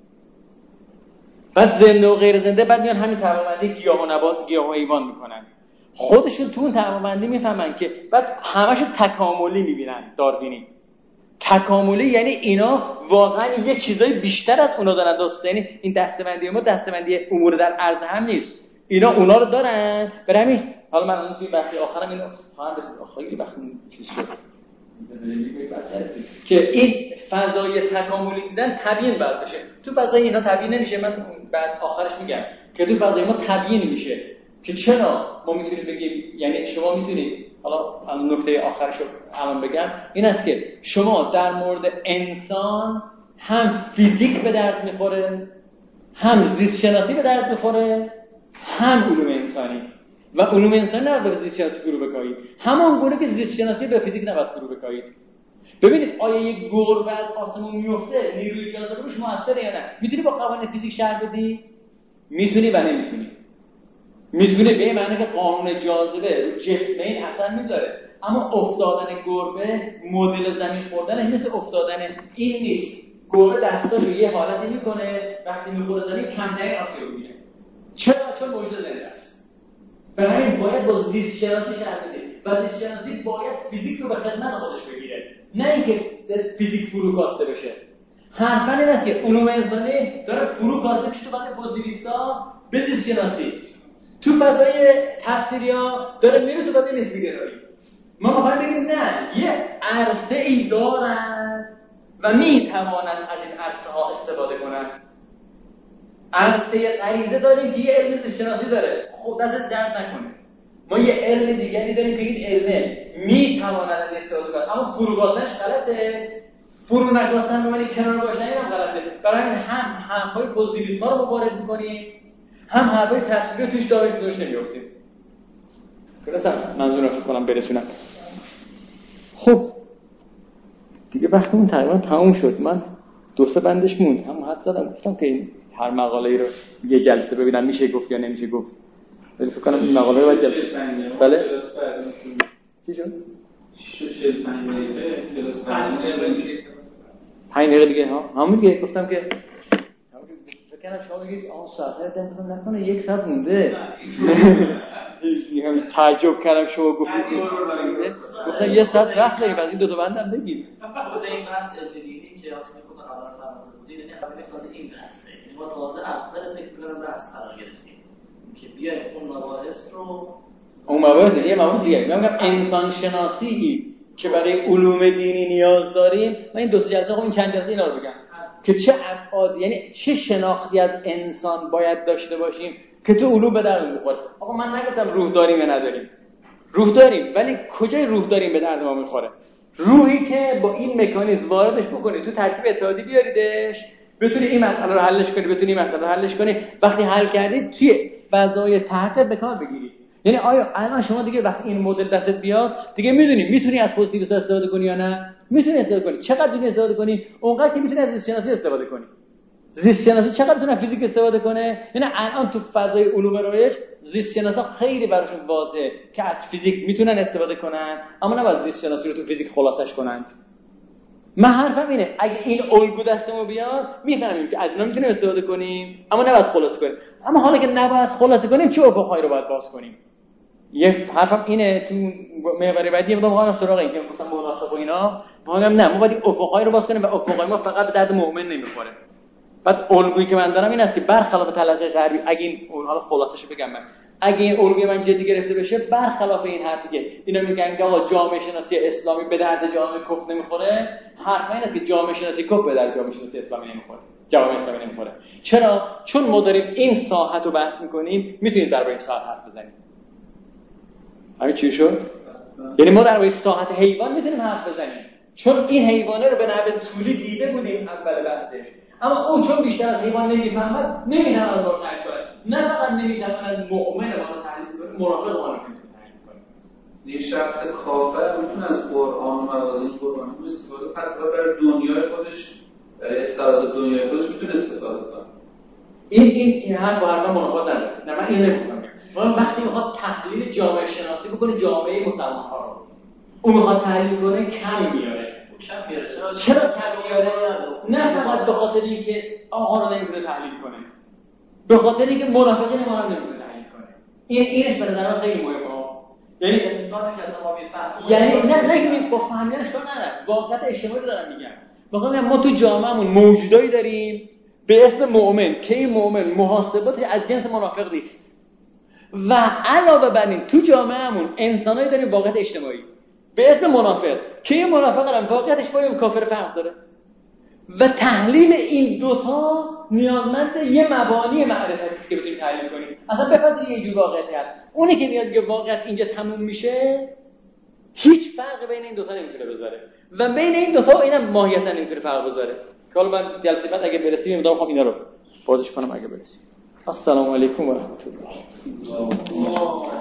بعد زنده و غیر زنده بعد میان همین طبقه‌بندی گیاه و نبات گیاه و حیوان میکنن. خودشون تو اون طبقه‌بندی میفهمن که بعد همشون تکاملی میبینن. داروینی تکاملی یعنی اینا واقعا یه چیزای بیشتر از اونا دارن. دوست یعنی این دسته‌بندی ما دسته‌بندی امور در عرض هم نیست، اینا اونا رو دارن. برای همین حالا من اون توی بحث آخرم اینو خواهم رسید. خیلی وقت چیز شد که این فضای تکاملی دیدن تبیین باید بشه. تو فضای اینا تبیین نمیشه. من بعد آخرش میگم که تو فضای ما تبیین میشه که چرا ما میتونیم بگیم، یعنی شما میتونید، حالا نکته آخرش رو الان بگم این است که شما در مورد انسان هم فیزیک به درد میخوره، هم زیست شناسی به درد میخوره، هم علوم انسانی. و علوم انسانی نباید به زیست شناسی فرو بکارید، همان گونه که زیست شناسی به فیزیک نباید فرو بکارید. ببینید آیا یک گربه از آسمون میفته نیروی جاذبه روش موثره یا نه؟ میتونی با قوانین فیزیک شرح بدی؟ میتونی و نمیتونی. میتونی به معنی که قانون جاذبه رو جسم این اثر میذاره، اما افتادن گربه مدل زمین خوردن مثل افتادن این نیست. گربه دستاشو یه حالتی میکنه وقتی میخوره زمین کمترین آسیب میبینه. چرا؟ چون موجود زنده است. برای این باید با زیست شناسی شرح بدیم و زیست شناسی باید فیزیک رو به خدمت خودش بگیره، نه اینکه فیزیک فرو کاسته بشه. حرفاً این است که علوم انسانی داره فرو کاسته میشه تو فضای پوزیتیویستا به زیست شناسی، تو فضای تفسیریا داره میره تو فضای نسبی گرایی. ما میخوایم بگیم نه، یه عرصه ای دارند و میتوانند از این عرصه ها استفاده کنند. عرصه غریزه داریم که یه علم زیست شناسی داره، خب دست درد نکنه. ما یه علم دیگری داریم که این علمه میتواند استفاده کنه، اما فروگذاشتنش غلطه، فرو نگذاشتن به معنی کنار گذاشتن اینم غلطه. برای همین هم حرفای پوزیتیویسم رو وارد می‌کنیم، هم حرفای تفسیری رو توش داغش می‌ذاریم نمی‌افتیم. درسته؟ منظورم فکر کنم برسونم. خب دیگه وقتمون تقریبا تموم شد. من دو سه بندش موند، هم حد زدم گفتم که این هر مقاله‌ای رو یه جلسه ببینم میشه گفت یا نمیشه گفت. ولی فکر کنم این مقاله رو باید جلسه. بله. چی شد؟ چهل پنج دقیقه کلاس پنج دقیقه دیگه ها همون دیگه گفتم که فکر کنم شما بگید آها ساعته دادم گفتم نکنه یک ساعت مونده. هم تعجب کردم شما گفتید گفتم یه ساعت وقت داریم از این دو تا بندم بگید. خود این بحث علمی که آخه خود خبر فرموده بودید یعنی اول تازه این بحثه، یعنی ما تازه اول فکر می‌کنم بحث قرار گرفتیم که بیایم اون مباحث رو اون مباحث دیگه مباحث دیگه میگم انسان شناسی که برای علوم دینی نیاز داریم. من این دو سه جلسه خب این چند جلسه اینا رو بگم که چه ابعاد یعنی چه شناختی از انسان باید داشته باشیم که تو علوم به درد می‌خوره. آقا من نگفتم روح داریم یا نداریم، روح داریم، ولی کجای روح داریم به درد ما می‌خوره؟ روحی که با این مکانیزم واردش بکنی تو ترکیب اتحادی بیاریدش، بتونی این مسئله رو حلش کنی، بتونی این مسئله رو حلش کنی، وقتی حل کردی توی فضای تحت به کار بگیری. یعنی آیا الان شما دیگه وقتی این مدل دستت بیاد دیگه میدونی میتونی از پوزیتیویسم استفاده کنی یا نه؟ میتونی استفاده کنی. چقدر میتونی استفاده کنی؟ اونقدر که میتونی از زیست شناسی استفاده کنی. زیست شناسی چقدر میتونه فیزیک استفاده کنه؟ یعنی الان تو فضای علوم رایج زیست شناسا خیلی براشون واضحه که از فیزیک میتونن استفاده کنن، اما نباید زیست شناسی رو تو فیزیک خلاصش کنن. من حرفم اینه اگه این الگو دستمون بیاد میفهمیم که از اینا میتونیم استفاده کنیم، اما نباید خلاصه کنیم. اما حالا که نباید خلاصه کنیم چه افق‌هایی رو باید باز کنیم؟ یه حرفم اینه تو محور بعدی میگم واقعا سراغ این که گفتم مناسب و اینا، میگم نه ما باید افق‌هایی رو باز کنیم و افق‌های ما فقط به درد مؤمن نمیخوره. بعد الگویی که من دارم این است که برخلاف تلقی غربی، اگه این اون حالا خلاصش بگم من، اگه این الگوی من جدی گرفته بشه برخلاف این حرفی که اینا میگن که آقا جامعه شناسی اسلامی به درد جامعه کفر نمیخوره، حرف این است که جامعه شناسی کفر به درد جامعه شناسی اسلامی نمیخوره، جامعه اسلامی نمیخوره. چرا؟ چون ما داریم این ساحت رو بحث میکنیم، میتونید درباره این ساحت حرف بزنید. همین چی شد؟ یعنی ما درباره ساحت حیوان میتونیم حرف بزنیم، چون این حیوانه رو به نحو طولی دیده بودیم اول بحثش، اما او چون بیشتر از حیوان نمیفهمد نمیتونه از ما تحلیل کنه. نه فقط نمیتونه مؤمن ما رو تحلیل کنه، مرافق ما رو تحلیل کنه. یه شخص کافر میتونه از قرآن و موازین قرآنی استفاده کنه، حتی برای دنیای خودش، برای استفاده دنیای خودش میتونه استفاده کنه. این این این حرف با حرف منافات نداره. نه من این نمیگم. چون وقتی میخواد تحلیل جامعه شناسی بکنه جامعه مسلمان ها رو، اون میخواد تحلیل کنه کم میاره. کم میاره. چرا چرا کم میاره؟ نه فقط به خاطر اینکه آقا رو نمیتونه تحلیل کنه، به خاطر اینکه منافقین ما رو نمیتونه تحلیل کنه. این اینش به نظر من خیلی مهمه. یعنی انسان که اصلا ما میفهمیم، یعنی نه نه با فهمیدنش کار نداره، واقعیت اجتماعی رو دارم میگم. مثلا ما تو جامعهمون موجودایی داریم به اسم مؤمن که این مؤمن محاسباتش از جنس منافق نیست، و علاوه بر این تو جامعهمون انسانایی داریم واقعیت اجتماعی به اسم منافق که این منافق هم واقعیتش با این کافر فرق داره، و تحلیل این دوتا نیازمند یه مبانی معرفتی است که بتونیم تحلیل کنیم. اصلا بپذیرید یه جور واقعیتی هست، اونی که میاد که واقعیت اینجا تموم میشه هیچ فرق بین این دوتا نمیتونه بذاره، و بین این دوتا اینم ماهیتا نمیتونه فرق بذاره. که حالا من جلسه بعد اگه برسیم میدونم خب اینا رو بازش کنم اگه برسیم. السلام علیکم و رحمت الله.